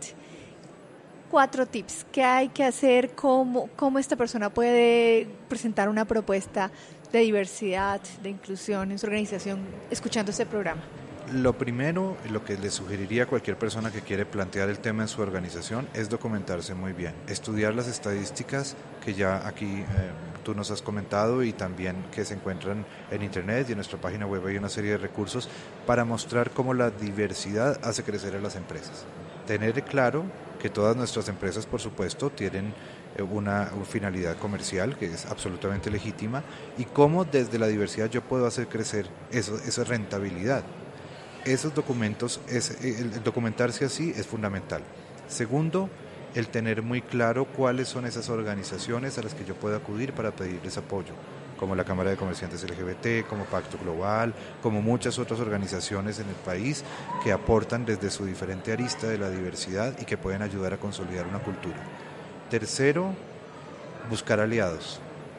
[SPEAKER 3] 4 tips. ¿Qué hay que hacer? ¿Cómo esta persona puede presentar una propuesta de diversidad, de inclusión en su organización, escuchando este programa?
[SPEAKER 4] Lo primero, lo que le sugeriría a cualquier persona que quiere plantear el tema en su organización es documentarse muy bien, estudiar las estadísticas que ya aquí tú nos has comentado y también que se encuentran en internet y en nuestra página web hay una serie de recursos para mostrar cómo la diversidad hace crecer a las empresas. Tener claro que todas nuestras empresas, por supuesto, tienen una finalidad comercial que es absolutamente legítima y cómo desde la diversidad yo puedo hacer crecer esa rentabilidad. Esos documentos, el documentarse así es fundamental. Segundo, el tener muy claro cuáles son esas organizaciones a las que yo puedo acudir para pedirles apoyo, como la Cámara de Comerciantes LGBT, como Pacto Global, como muchas otras organizaciones en el país que aportan desde su diferente arista de la diversidad y que pueden ayudar a consolidar una cultura. Tercero, buscar aliados.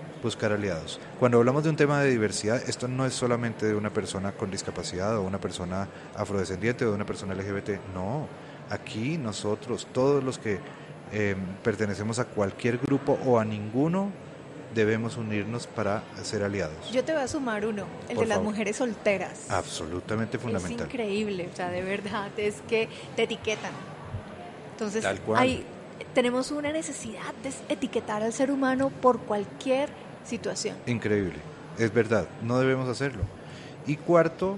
[SPEAKER 4] Cuando hablamos de un tema de diversidad, esto no es solamente de una persona con discapacidad o una persona afrodescendiente o de una persona LGBT, no. Aquí nosotros, todos los que pertenecemos a cualquier grupo o a ninguno, debemos unirnos para ser aliados.
[SPEAKER 3] Yo te voy a sumar uno, el
[SPEAKER 4] Por
[SPEAKER 3] de las
[SPEAKER 4] favor.
[SPEAKER 3] mujeres solteras.
[SPEAKER 4] Absolutamente fundamental.
[SPEAKER 3] Es increíble, o sea, de verdad, es que te etiquetan. Entonces,
[SPEAKER 4] Tal cual.
[SPEAKER 3] tenemos una necesidad de etiquetar al ser humano por cualquier situación.
[SPEAKER 4] Increíble, es verdad, no debemos hacerlo. Y cuarto,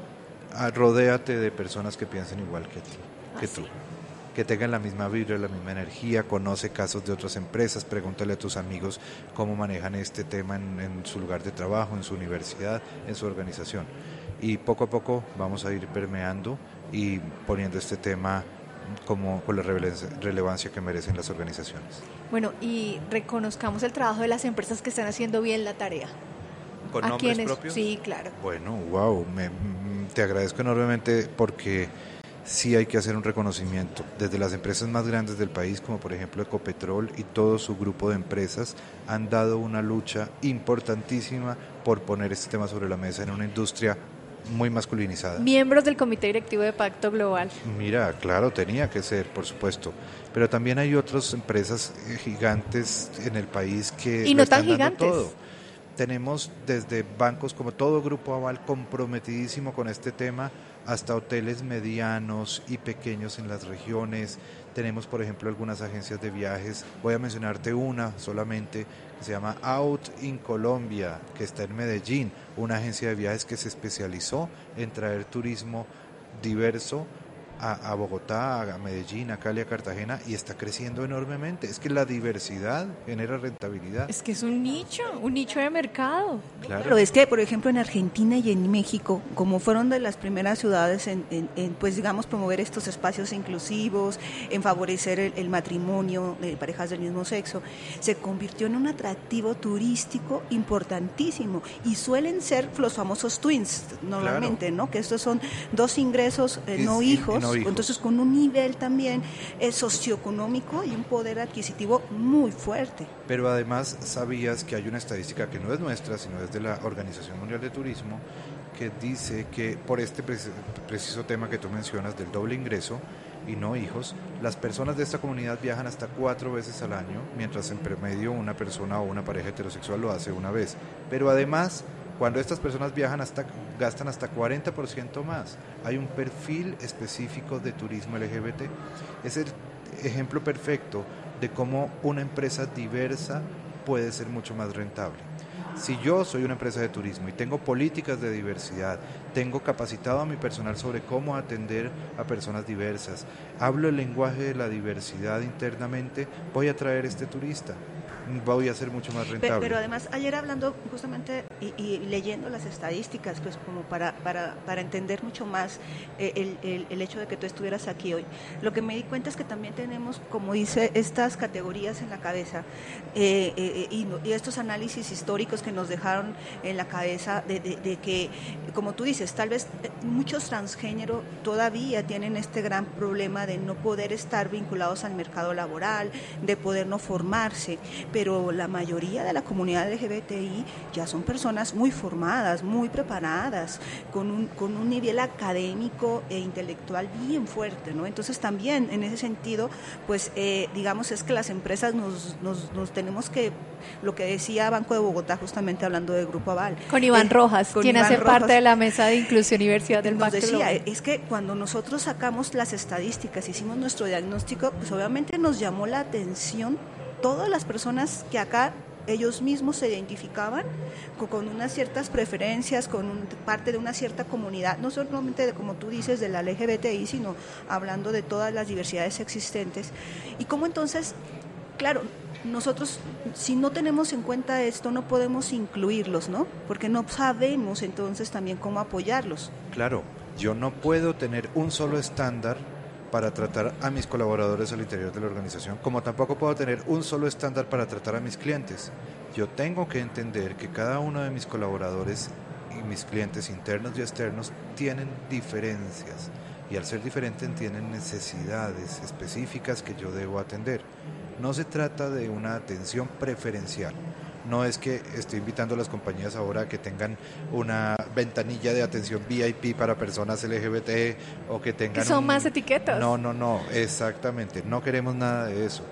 [SPEAKER 4] rodéate de personas que piensen igual que tú, que tengan la misma vibra, la misma energía, conoce casos de otras empresas, pregúntale a tus amigos cómo manejan este tema en su lugar de trabajo, en su universidad, en su organización. Y poco a poco vamos a ir permeando y poniendo este tema como con la relevancia que merecen las organizaciones.
[SPEAKER 3] Bueno, y reconozcamos el trabajo de las empresas que están haciendo bien la tarea.
[SPEAKER 4] ¿Con
[SPEAKER 3] ¿A
[SPEAKER 4] nombres
[SPEAKER 3] quiénes?
[SPEAKER 4] propios?
[SPEAKER 3] Sí, claro.
[SPEAKER 4] Bueno, wow, te agradezco enormemente porque sí hay que hacer un reconocimiento. Desde las empresas más grandes del país, como por ejemplo Ecopetrol y todo su grupo de empresas, han dado una lucha importantísima por poner este tema sobre la mesa en una industria muy masculinizada.
[SPEAKER 3] Miembros del Comité Directivo de Pacto Global.
[SPEAKER 4] Mira, claro, tenía que ser, por supuesto. Pero también hay otras empresas gigantes en el país que
[SPEAKER 3] Y
[SPEAKER 4] lo
[SPEAKER 3] no
[SPEAKER 4] están
[SPEAKER 3] tan
[SPEAKER 4] dando
[SPEAKER 3] gigantes.
[SPEAKER 4] todo. Tenemos desde bancos como todo Grupo Aval comprometidísimo con este tema, hasta hoteles medianos y pequeños en las regiones. Tenemos, por ejemplo, algunas agencias de viajes. Voy a mencionarte una solamente, que se llama Out in Colombia, que está en Medellín, una agencia de viajes que se especializó en traer turismo diverso a Bogotá, a Medellín, a Cali, a Cartagena, y está creciendo enormemente. Es que la diversidad genera rentabilidad.
[SPEAKER 3] Es que es un nicho de mercado.
[SPEAKER 6] Claro, es que, por ejemplo, en Argentina y en México, como fueron de las primeras ciudades en pues digamos, promover estos espacios inclusivos, en favorecer el matrimonio de parejas del mismo sexo, se convirtió en un atractivo turístico importantísimo y suelen ser los famosos twins, normalmente,
[SPEAKER 4] Claro.
[SPEAKER 6] ¿no? Que estos son dos ingresos no hijos, entonces con un nivel también socioeconómico y un poder adquisitivo muy fuerte.
[SPEAKER 4] Pero además sabías que hay una estadística que no es nuestra, sino es de la Organización Mundial de Turismo, que dice que por este preciso tema que tú mencionas del doble ingreso y no hijos, las personas de esta comunidad viajan hasta 4 veces al año, mientras en promedio una persona o una pareja heterosexual lo hace una vez. Pero además, cuando estas personas viajan gastan hasta 40% más. Hay un perfil específico de turismo LGBT. Es el ejemplo perfecto de cómo una empresa diversa puede ser mucho más rentable. Si yo soy una empresa de turismo y tengo políticas de diversidad, tengo capacitado a mi personal sobre cómo atender a personas diversas, hablo el lenguaje de la diversidad internamente, voy a atraer este turista, voy a ser mucho más rentable.
[SPEAKER 6] Pero además, ayer hablando justamente y leyendo las estadísticas, pues como para entender mucho más el hecho de que tú estuvieras aquí hoy, lo que me di cuenta es que también tenemos, como dice, estas categorías en la cabeza y estos análisis históricos que nos dejaron en la cabeza de que, como tú dices, tal vez muchos transgénero todavía tienen este gran problema de no poder estar vinculados al mercado laboral, de poder no formarse. pero la mayoría de la comunidad LGBTI ya son personas muy formadas, muy preparadas, con un nivel académico e intelectual bien fuerte, ¿no? Entonces también en ese sentido, pues digamos es que las empresas nos tenemos que, lo que decía Banco de Bogotá justamente hablando del Grupo Aval.
[SPEAKER 3] Con Iván Rojas, quien hace parte de la mesa de inclusión y diversidad del
[SPEAKER 6] Pacto
[SPEAKER 3] Pacto
[SPEAKER 6] Global.
[SPEAKER 3] Global.
[SPEAKER 6] Es que cuando nosotros sacamos las estadísticas, hicimos nuestro diagnóstico, pues obviamente nos llamó la atención todas las personas que acá ellos mismos se identificaban con unas ciertas preferencias, parte de una cierta comunidad, no solamente de, como tú dices, de la LGBTI, sino hablando de todas las diversidades existentes. Y cómo entonces, claro, nosotros si no tenemos en cuenta esto no podemos incluirlos, ¿no? Porque no sabemos entonces también cómo apoyarlos.
[SPEAKER 4] Claro, yo no puedo tener un solo estándar para tratar a mis colaboradores al interior de la organización, como tampoco puedo tener un solo estándar para tratar a mis clientes. Yo tengo que entender que cada uno de mis colaboradores y mis clientes internos y externos tienen diferencias, y al ser diferentes tienen necesidades específicas que yo debo atender. No se trata de una atención preferencial. No es que estoy invitando a las compañías ahora a que tengan una ventanilla de atención VIP para personas LGBT o que tengan...
[SPEAKER 3] Que son más etiquetas.
[SPEAKER 4] No, exactamente. No queremos nada de eso.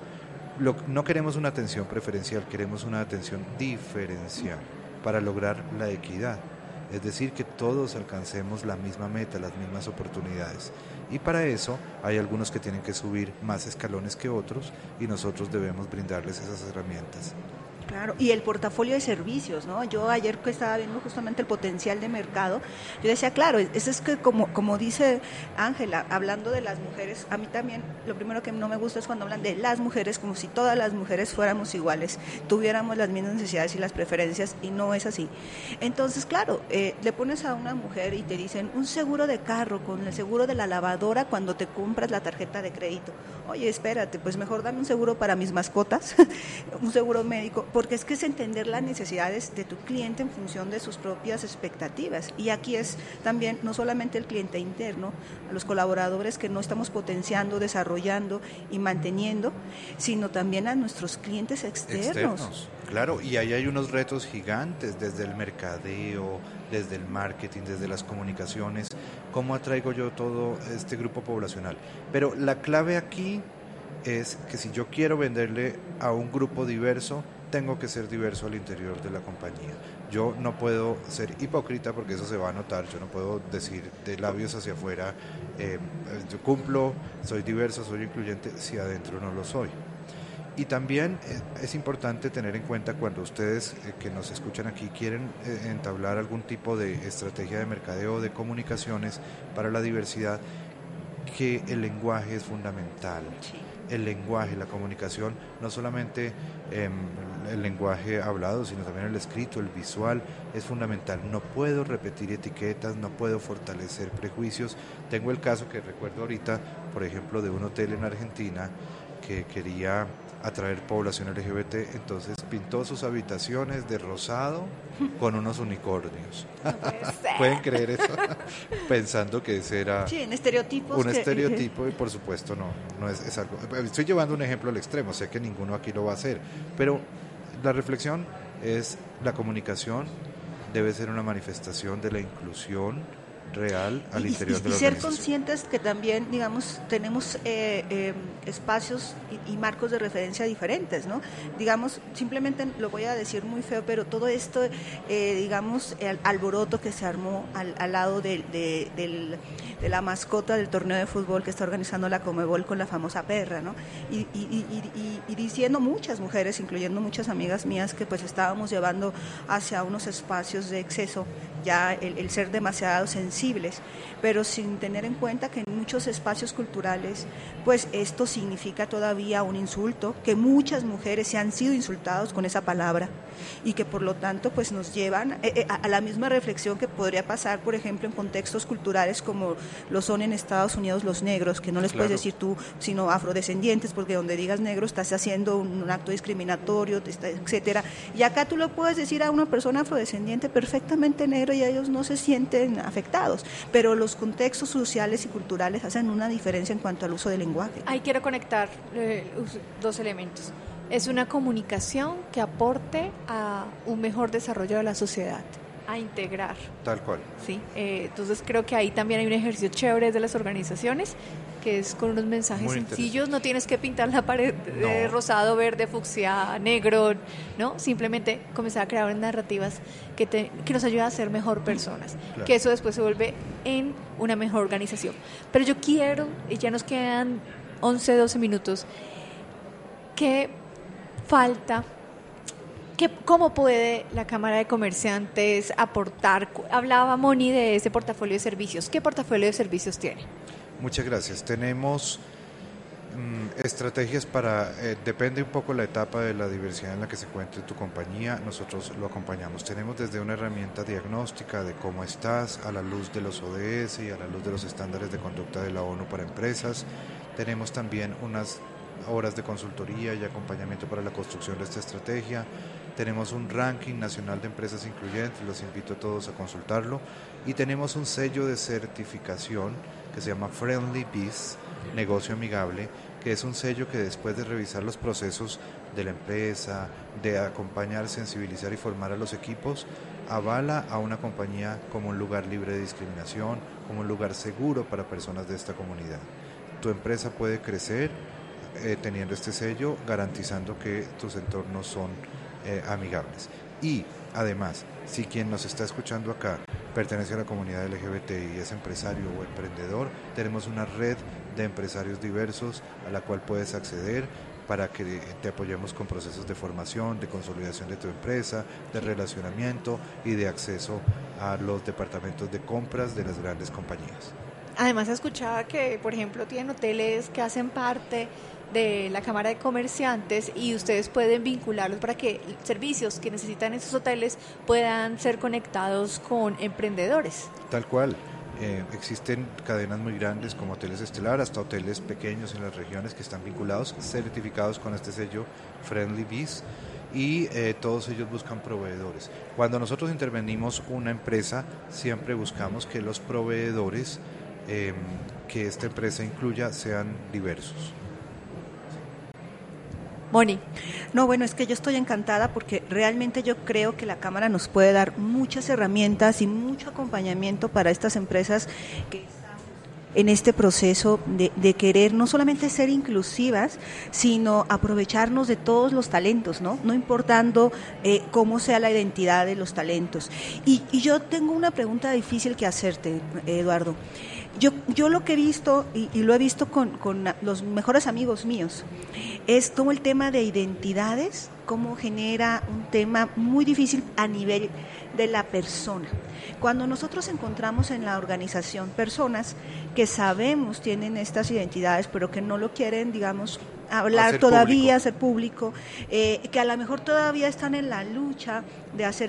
[SPEAKER 4] No queremos una atención preferencial, queremos una atención diferencial para lograr la equidad. Es decir, que todos alcancemos la misma meta, las mismas oportunidades. Y para eso hay algunos que tienen que subir más escalones que otros y nosotros debemos brindarles esas herramientas.
[SPEAKER 6] Claro, y el portafolio de servicios, ¿no? Yo ayer que estaba viendo justamente el potencial de mercado, yo decía, claro, eso es que como dice Ángela, hablando de las mujeres, a mí también lo primero que no me gusta es cuando hablan de las mujeres como si todas las mujeres fuéramos iguales, tuviéramos las mismas necesidades y las preferencias, y no es así. Entonces, claro, le pones a una mujer y te dicen un seguro de carro con el seguro de la lavadora cuando te compras la tarjeta de crédito. Oye, espérate, pues mejor dame un seguro para mis mascotas, un seguro médico, porque es que es entender las necesidades de tu cliente en función de sus propias expectativas. Y aquí es también no solamente el cliente interno, a los colaboradores que no estamos potenciando, desarrollando y manteniendo, sino también a nuestros clientes externos.
[SPEAKER 4] Claro, y ahí hay unos retos gigantes desde el mercadeo, desde el marketing, desde las comunicaciones. ¿Cómo atraigo yo todo este grupo poblacional? Pero la clave aquí es que si yo quiero venderle a un grupo diverso, tengo que ser diverso al interior de la compañía. Yo no puedo ser hipócrita porque eso se va a notar. Yo no puedo decir de labios hacia afuera, yo cumplo, soy diverso, soy incluyente, si adentro no lo soy. Y también es importante tener en cuenta cuando ustedes que nos escuchan aquí quieren entablar algún tipo de estrategia de mercadeo o de comunicaciones para la diversidad, que el lenguaje es fundamental. Sí. El lenguaje, la comunicación, no solamente el lenguaje hablado, sino también el escrito, el visual, es fundamental. No puedo repetir etiquetas, no puedo fortalecer prejuicios. Tengo el caso que recuerdo ahorita, por ejemplo, de un hotel en Argentina que quería atraer población LGBT, entonces pintó sus habitaciones de rosado con unos unicornios. No ¿pueden creer eso? Pensando que ese era
[SPEAKER 6] estereotipos
[SPEAKER 4] un estereotipo, y por supuesto no es algo. Estoy llevando un ejemplo al extremo, sé que ninguno aquí lo va a hacer, pero la reflexión es: la comunicación debe ser una manifestación de la inclusión real al interior de la
[SPEAKER 6] organización. Y ser conscientes que también, digamos, tenemos espacios y marcos de referencia diferentes, ¿no? Digamos, simplemente lo voy a decir muy feo, pero todo esto, digamos, el alboroto que se armó al lado de la mascota del torneo de fútbol que está organizando la Conmebol con la famosa perra, ¿no? Y diciendo muchas mujeres, incluyendo muchas amigas mías, que pues estábamos llevando hacia unos espacios de exceso, ya el ser demasiado sensibles, pero sin tener en cuenta que en muchos espacios culturales pues esto significa todavía un insulto, que muchas mujeres se han sido insultados con esa palabra y que por lo tanto pues nos llevan a la misma reflexión que podría pasar, por ejemplo, en contextos culturales como lo son en Estados Unidos los negros, que no les puedes decir tú sino afrodescendientes, porque donde digas negro estás haciendo un acto discriminatorio, etcétera, y acá tú lo puedes decir a una persona afrodescendiente perfectamente negro y ellos no se sienten afectados, pero los contextos sociales y culturales hacen una diferencia en cuanto al uso del lenguaje.
[SPEAKER 3] Ahí quiero conectar dos elementos. es una comunicación que aporte a un mejor desarrollo de la sociedad, a integrar.
[SPEAKER 4] Tal cual.
[SPEAKER 3] Sí, entonces creo que ahí también hay un ejercicio chévere de las organizaciones, que es con unos mensajes
[SPEAKER 4] Muy
[SPEAKER 3] sencillos. No tienes que pintar la pared de rosado, verde, fucsia, negro, ¿no? Simplemente comenzar a crear unas narrativas que nos ayuden a ser mejor personas,
[SPEAKER 4] Claro.
[SPEAKER 3] que eso después se vuelve en una mejor organización. Pero yo quiero, y ya nos quedan 11, 12 minutos, ¿qué falta? ¿Cómo puede la Cámara de Comerciantes aportar? Hablaba Moni de ese portafolio de servicios. ¿Qué portafolio de servicios tiene?
[SPEAKER 4] Muchas gracias. Tenemos estrategias para, depende un poco la etapa de la diversidad en la que se encuentre tu compañía, nosotros lo acompañamos. Tenemos desde una herramienta diagnóstica de cómo estás, a la luz de los ODS y a la luz de los estándares de conducta de la ONU para empresas. Tenemos también unas horas de consultoría y acompañamiento para la construcción de esta estrategia. Tenemos un ranking nacional de empresas incluyentes, los invito a todos a consultarlo. Y tenemos un sello de certificación que se llama Friendly Biz, negocio amigable, que es un sello que después de revisar los procesos de la empresa, de acompañar, sensibilizar y formar a los equipos, avala a una compañía como un lugar libre de discriminación, como un lugar seguro para personas de esta comunidad. Tu empresa puede crecer teniendo este sello, garantizando que tus entornos son amigables. Y además, si quien nos está escuchando acá pertenece a la comunidad LGBT y es empresario o emprendedor, tenemos una red de empresarios diversos a la cual puedes acceder para que te apoyemos con procesos de formación, de consolidación de tu empresa, de relacionamiento y de acceso a los departamentos de compras de las grandes compañías.
[SPEAKER 3] Además, escuchaba que, por ejemplo, tienen hoteles que hacen parte de la Cámara de Comerciantes y ustedes pueden vincularlos para que servicios que necesitan esos hoteles puedan ser conectados con emprendedores.
[SPEAKER 4] Tal cual. Existen cadenas muy grandes como Hoteles Estelar, hasta hoteles pequeños en las regiones que están vinculados, certificados con este sello Friendly Biz, y todos ellos buscan proveedores. Cuando nosotros intervenimos una empresa, siempre buscamos que los proveedores que esta empresa incluya sean diversos.
[SPEAKER 3] Moni.
[SPEAKER 6] No, bueno, es que yo estoy encantada porque realmente yo creo que la Cámara nos puede dar muchas herramientas y mucho acompañamiento para estas empresas que están en este proceso de querer no solamente ser inclusivas, sino aprovecharnos de todos los talentos, ¿no? No importando cómo sea la identidad de los talentos. Y yo tengo una pregunta difícil que hacerte, Eduardo. Yo lo que he visto, y lo he visto con los mejores amigos míos, es todo el tema de identidades, cómo genera un tema muy difícil a nivel de la persona. Cuando nosotros encontramos en la organización personas que sabemos tienen estas identidades, pero que no lo quieren, digamos, hablar todavía, hacer público, que a lo mejor todavía están en la lucha de hacer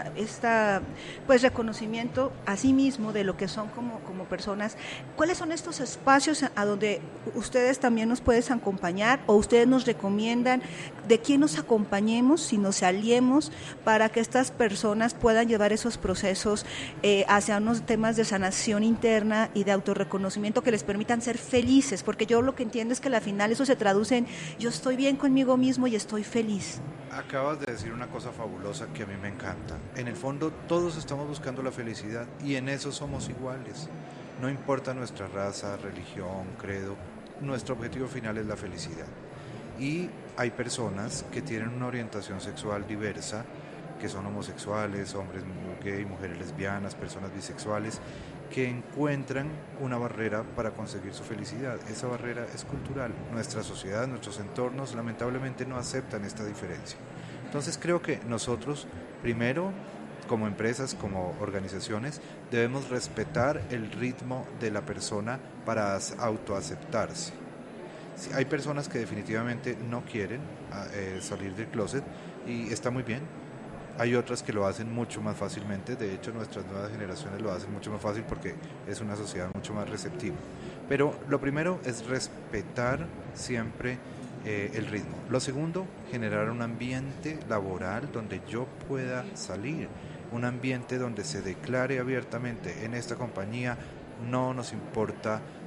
[SPEAKER 6] pues reconocimiento a sí mismo de lo que son como personas. ¿Cuáles son estos espacios a donde ustedes también nos pueden acompañar o ustedes nos recomiendan de quién nos acompañemos, si nos aliemos para que estas personas puedan llevar esos procesos hacia unos temas de sanación interna y de autorreconocimiento que les permitan ser felices? Porque yo lo que entiendo es que al final eso se traduce en yo estoy bien conmigo mismo y estoy feliz.
[SPEAKER 4] Acabas de decir una cosa fabulosa que a mí me encanta. En el fondo todos estamos buscando la felicidad y en eso somos iguales. No importa nuestra raza, religión, credo, nuestro objetivo final es la felicidad. Y hay personas que tienen una orientación sexual diversa, que son homosexuales, hombres gay, mujeres lesbianas, personas bisexuales, que encuentran una barrera para conseguir su felicidad. Esa barrera es cultural. Nuestra sociedad, nuestros entornos, lamentablemente no aceptan esta diferencia. Entonces creo que nosotros, primero, como empresas, como organizaciones, debemos respetar el ritmo de la persona para autoaceptarse. Hay personas que definitivamente no quieren salir del closet y está muy bien. Hay otras que lo hacen mucho más fácilmente. De hecho, nuestras nuevas generaciones lo hacen mucho más fácil porque es una sociedad mucho más receptiva. Pero lo primero es respetar siempre el ritmo. Lo segundo, generar un ambiente laboral donde yo pueda salir, un ambiente donde se declare abiertamente: en esta compañía no nos importa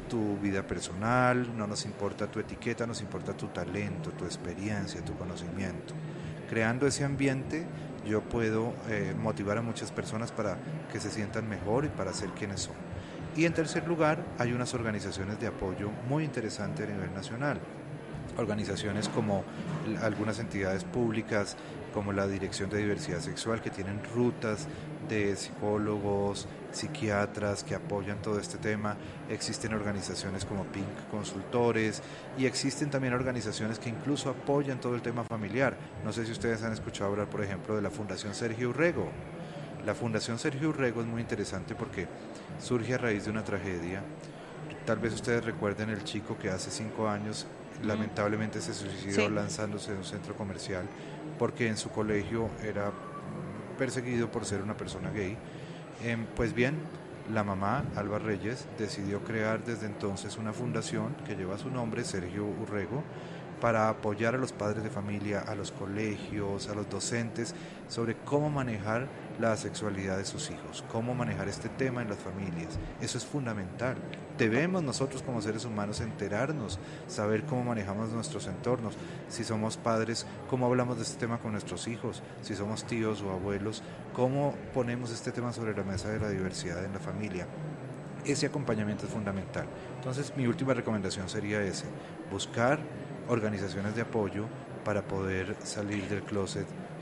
[SPEAKER 4] tu vida personal, no nos importa tu etiqueta, nos importa tu talento, tu experiencia, tu conocimiento. Creando ese ambiente, yo puedo motivar a muchas personas para que se sientan mejor y para ser quienes son. Y en tercer lugar, hay unas organizaciones de apoyo muy interesantes a nivel nacional. Organizaciones como algunas entidades públicas, como la Dirección de Diversidad Sexual, que tienen rutas de psicólogos, psiquiatras que apoyan todo este tema. Existen organizaciones como Pink Consultores y existen también organizaciones que incluso apoyan todo el tema familiar. No sé si ustedes han escuchado hablar, por ejemplo, de la Fundación Sergio Urrego. La Fundación Sergio Urrego es muy interesante porque surge a raíz de una tragedia. Tal vez ustedes recuerden el chico que hace 5 años lamentablemente se suicidó lanzándose de un centro comercial porque en su colegio era perseguido por ser una persona gay. Pues bien, la mamá, Alba Reyes, decidió crear desde entonces una fundación que lleva su nombre, Sergio Urrego, para apoyar a los padres de familia, a los colegios, a los docentes, sobre cómo manejar la sexualidad de sus hijos, cómo manejar este tema en las familias. Eso es fundamental. Debemos nosotros como seres humanos enterarnos, saber cómo manejamos nuestros entornos. Si somos padres, cómo hablamos de este tema con nuestros hijos. Si somos tíos o abuelos, cómo ponemos este tema sobre la mesa de la diversidad en la familia. Ese acompañamiento es fundamental. Entonces, mi última recomendación sería buscar organizaciones de apoyo para poder salir del closet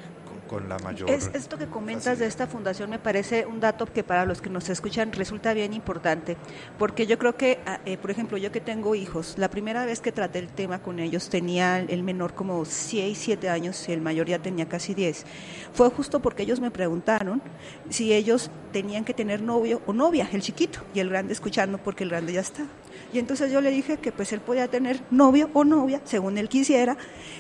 [SPEAKER 4] con la mayor
[SPEAKER 6] esto que comentas
[SPEAKER 4] facilidad.
[SPEAKER 6] De esta fundación me parece un dato que para los que nos escuchan resulta bien importante, porque yo creo que, por ejemplo, yo que tengo hijos, la primera vez que traté el tema con ellos tenía el menor como 6, 7 años y el mayor ya tenía casi 10. Fue justo porque ellos me preguntaron si ellos tenían que tener novio o novia, el chiquito, y el grande escuchando porque el grande ya está. Y entonces yo le dije que pues él podía tener novio o novia según él quisiera,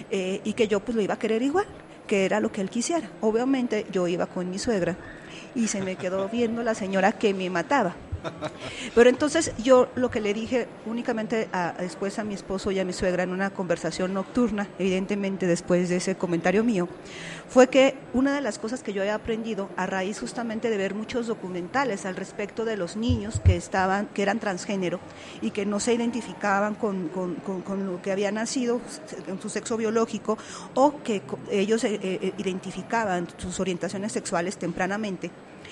[SPEAKER 6] y que yo pues lo iba a querer igual, que era lo que él quisiera. Obviamente yo iba con mi suegra y se me quedó viendo la señora que me mataba. Pero entonces yo lo que le dije únicamente después a mi esposo y a mi suegra en una conversación nocturna, evidentemente después de ese comentario mío, fue que una de las cosas que yo he aprendido a raíz justamente de ver muchos documentales al respecto de los niños que eran transgénero y que no se identificaban con lo que había nacido, en su sexo biológico, o que ellos identificaban sus orientaciones sexuales tempranamente,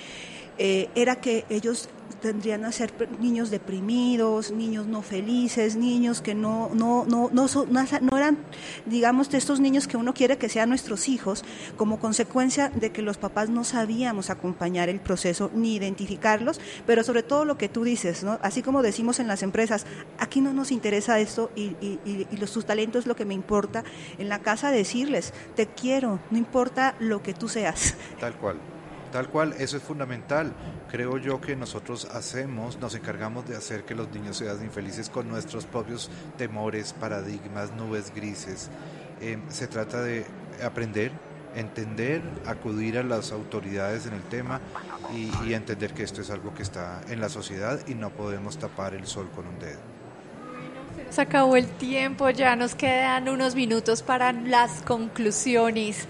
[SPEAKER 6] era que ellos tendrían a ser niños deprimidos, niños no felices, niños que no eran, digamos, de estos niños que uno quiere que sean nuestros hijos, como consecuencia de que los papás no sabíamos acompañar el proceso ni identificarlos, pero sobre todo lo que tú dices, ¿no? Así como decimos en las empresas, aquí no nos interesa esto y sus talentos es lo que me importa. En la casa decirles, te quiero, no importa lo que tú seas.
[SPEAKER 4] Tal cual, eso es fundamental. Creo yo que nosotros nos encargamos de hacer que los niños sean infelices con nuestros propios temores, paradigmas, nubes grises. Se trata de aprender, entender, acudir a las autoridades en el tema y entender que esto es algo que está en la sociedad y no podemos tapar el sol con un dedo.
[SPEAKER 3] Se acabó el tiempo, ya nos quedan unos minutos para las conclusiones.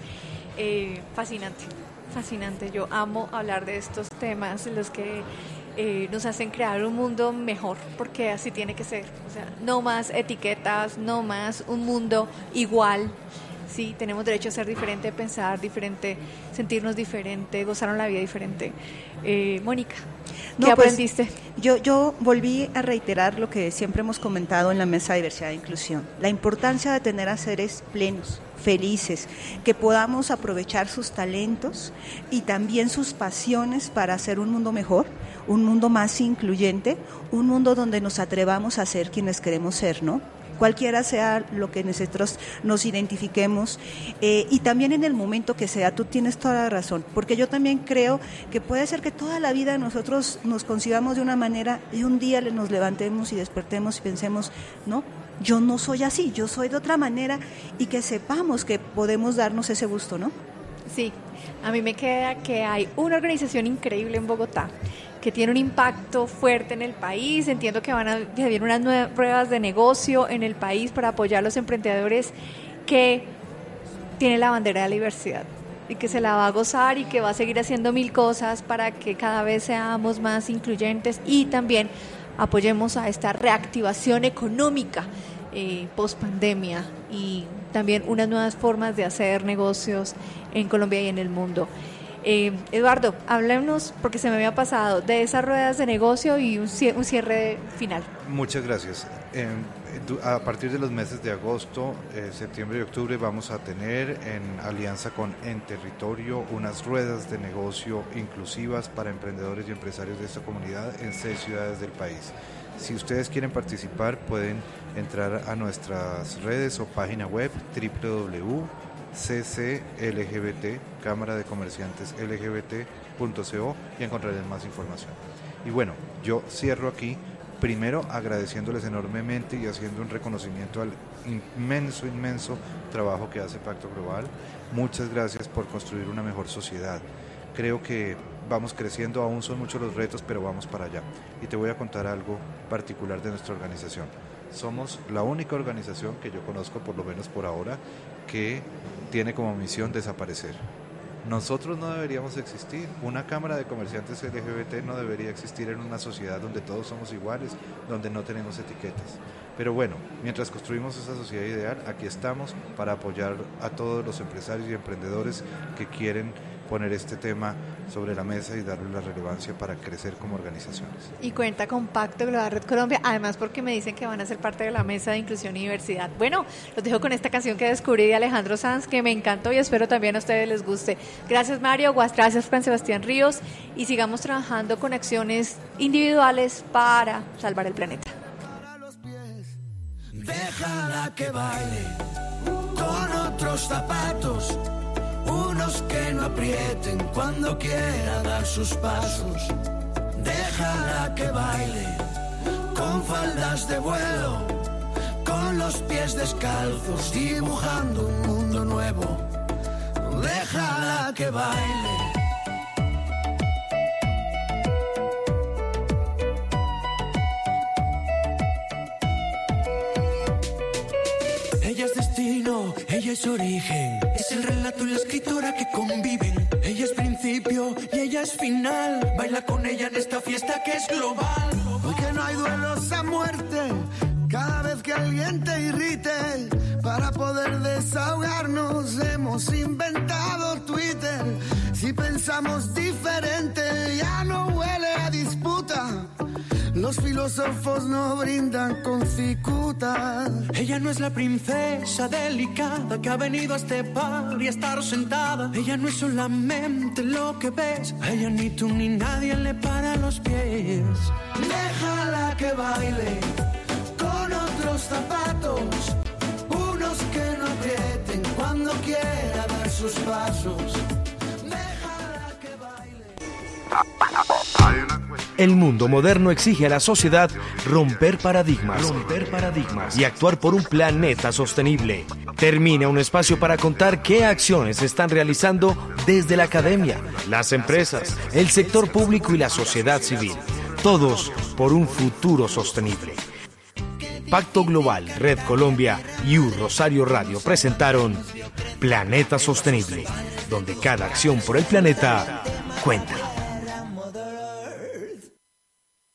[SPEAKER 3] Fascinante, yo amo hablar de estos temas, los que nos hacen crear un mundo mejor, porque así tiene que ser. O sea, no más etiquetas, no más un mundo igual. Sí, tenemos derecho a ser diferente, pensar diferente, sentirnos diferente, gozar la vida diferente. Mónica, ¿qué aprendiste?
[SPEAKER 6] Yo volví a reiterar lo que siempre hemos comentado en la Mesa de Diversidad e Inclusión, la importancia de tener a seres plenos, felices, que podamos aprovechar sus talentos y también sus pasiones para hacer un mundo mejor, un mundo más incluyente, un mundo donde nos atrevamos a ser quienes queremos ser, ¿no? Cualquiera sea lo que nosotros nos identifiquemos, y también en el momento que sea. Tú tienes toda la razón, porque yo también creo que puede ser que toda la vida nosotros nos concibamos de una manera y un día nos levantemos y despertemos y pensemos, no, yo no soy así, yo soy de otra manera, y que sepamos que podemos darnos ese gusto, ¿no?
[SPEAKER 3] Sí, a mí me queda que hay una organización increíble en Bogotá que tiene un impacto fuerte en el país. Entiendo que van a haber unas nuevas pruebas de negocio en el país para apoyar a los emprendedores, que tiene la bandera de la diversidad y que se la va a gozar y que va a seguir haciendo 1000 cosas para que cada vez seamos más incluyentes y también apoyemos a esta reactivación económica post pandemia y también unas nuevas formas de hacer negocios en Colombia y en el mundo. Eduardo, háblenos, porque se me había pasado, de esas ruedas de negocio y un cierre final.
[SPEAKER 4] Muchas gracias. A partir de los meses de agosto, septiembre y octubre vamos a tener, en alianza con En Territorio, unas ruedas de negocio inclusivas para emprendedores y empresarios de esta comunidad en 6 ciudades del país. Si ustedes quieren participar, pueden entrar a nuestras redes o página web www.cclgbt, Cámara de Comerciantes LGBT.co, y encontrarán más información. Y bueno, yo cierro aquí, primero agradeciéndoles enormemente y haciendo un reconocimiento al inmenso trabajo que hace Pacto Global. Muchas gracias por construir una mejor sociedad. Creo que vamos creciendo, aún son muchos los retos, pero vamos para allá. Y te voy a contar algo particular de nuestra organización. Somos la única organización que yo conozco, por lo menos por ahora, que tiene como misión desaparecer. Nosotros no deberíamos existir. Una Cámara de Comerciantes LGBT no debería existir en una sociedad donde todos somos iguales, donde no tenemos etiquetas. Pero bueno, mientras construimos esa sociedad ideal, aquí estamos para apoyar a todos los empresarios y emprendedores que quieren poner este tema sobre la mesa y darle la relevancia para crecer como organizaciones.
[SPEAKER 3] Y cuenta con Pacto Global Red Colombia, además porque me dicen que van a ser parte de la mesa de inclusión y diversidad. Bueno, los dejo con esta canción que descubrí de Alejandro Sanz, que me encantó y espero también a ustedes les guste. Gracias Mario, gracias Juan Sebastián Ríos, y sigamos trabajando con acciones individuales para salvar el planeta.
[SPEAKER 7] Déjala que baile con otros zapatos, unos que no aprieten cuando quiera dar sus pasos. Déjala que baile con faldas de vuelo, con los pies descalzos, dibujando un mundo nuevo. Déjala que baile. Ella es destino, ella es origen, es el relato y la escritora que conviven. Ella es principio y ella es final, baila con ella en esta fiesta que es global.
[SPEAKER 8] Hoy que no hay duelos a muerte, cada vez que alguien te irrite, para poder desahogarnos hemos inventado Twitter. Si pensamos diferente ya no huele a disputa, los filósofos no brindan con cicuta.
[SPEAKER 7] Ella no es la princesa delicada que ha venido a este bar y a estar sentada. Ella no es solamente lo que ves, a ella ni tú ni nadie le para los pies. Déjala que baile con otros zapatos, unos que no aprieten cuando quiera dar sus pasos. Déjala que baile.
[SPEAKER 1] El mundo moderno exige a la sociedad romper paradigmas y actuar por un planeta sostenible. Termina un espacio para contar qué acciones se están realizando desde la academia, las empresas, el sector público y la sociedad civil. Todos por un futuro sostenible. Pacto Global, Red Colombia y Rosario Radio presentaron Planeta Sostenible, donde cada acción por el planeta cuenta.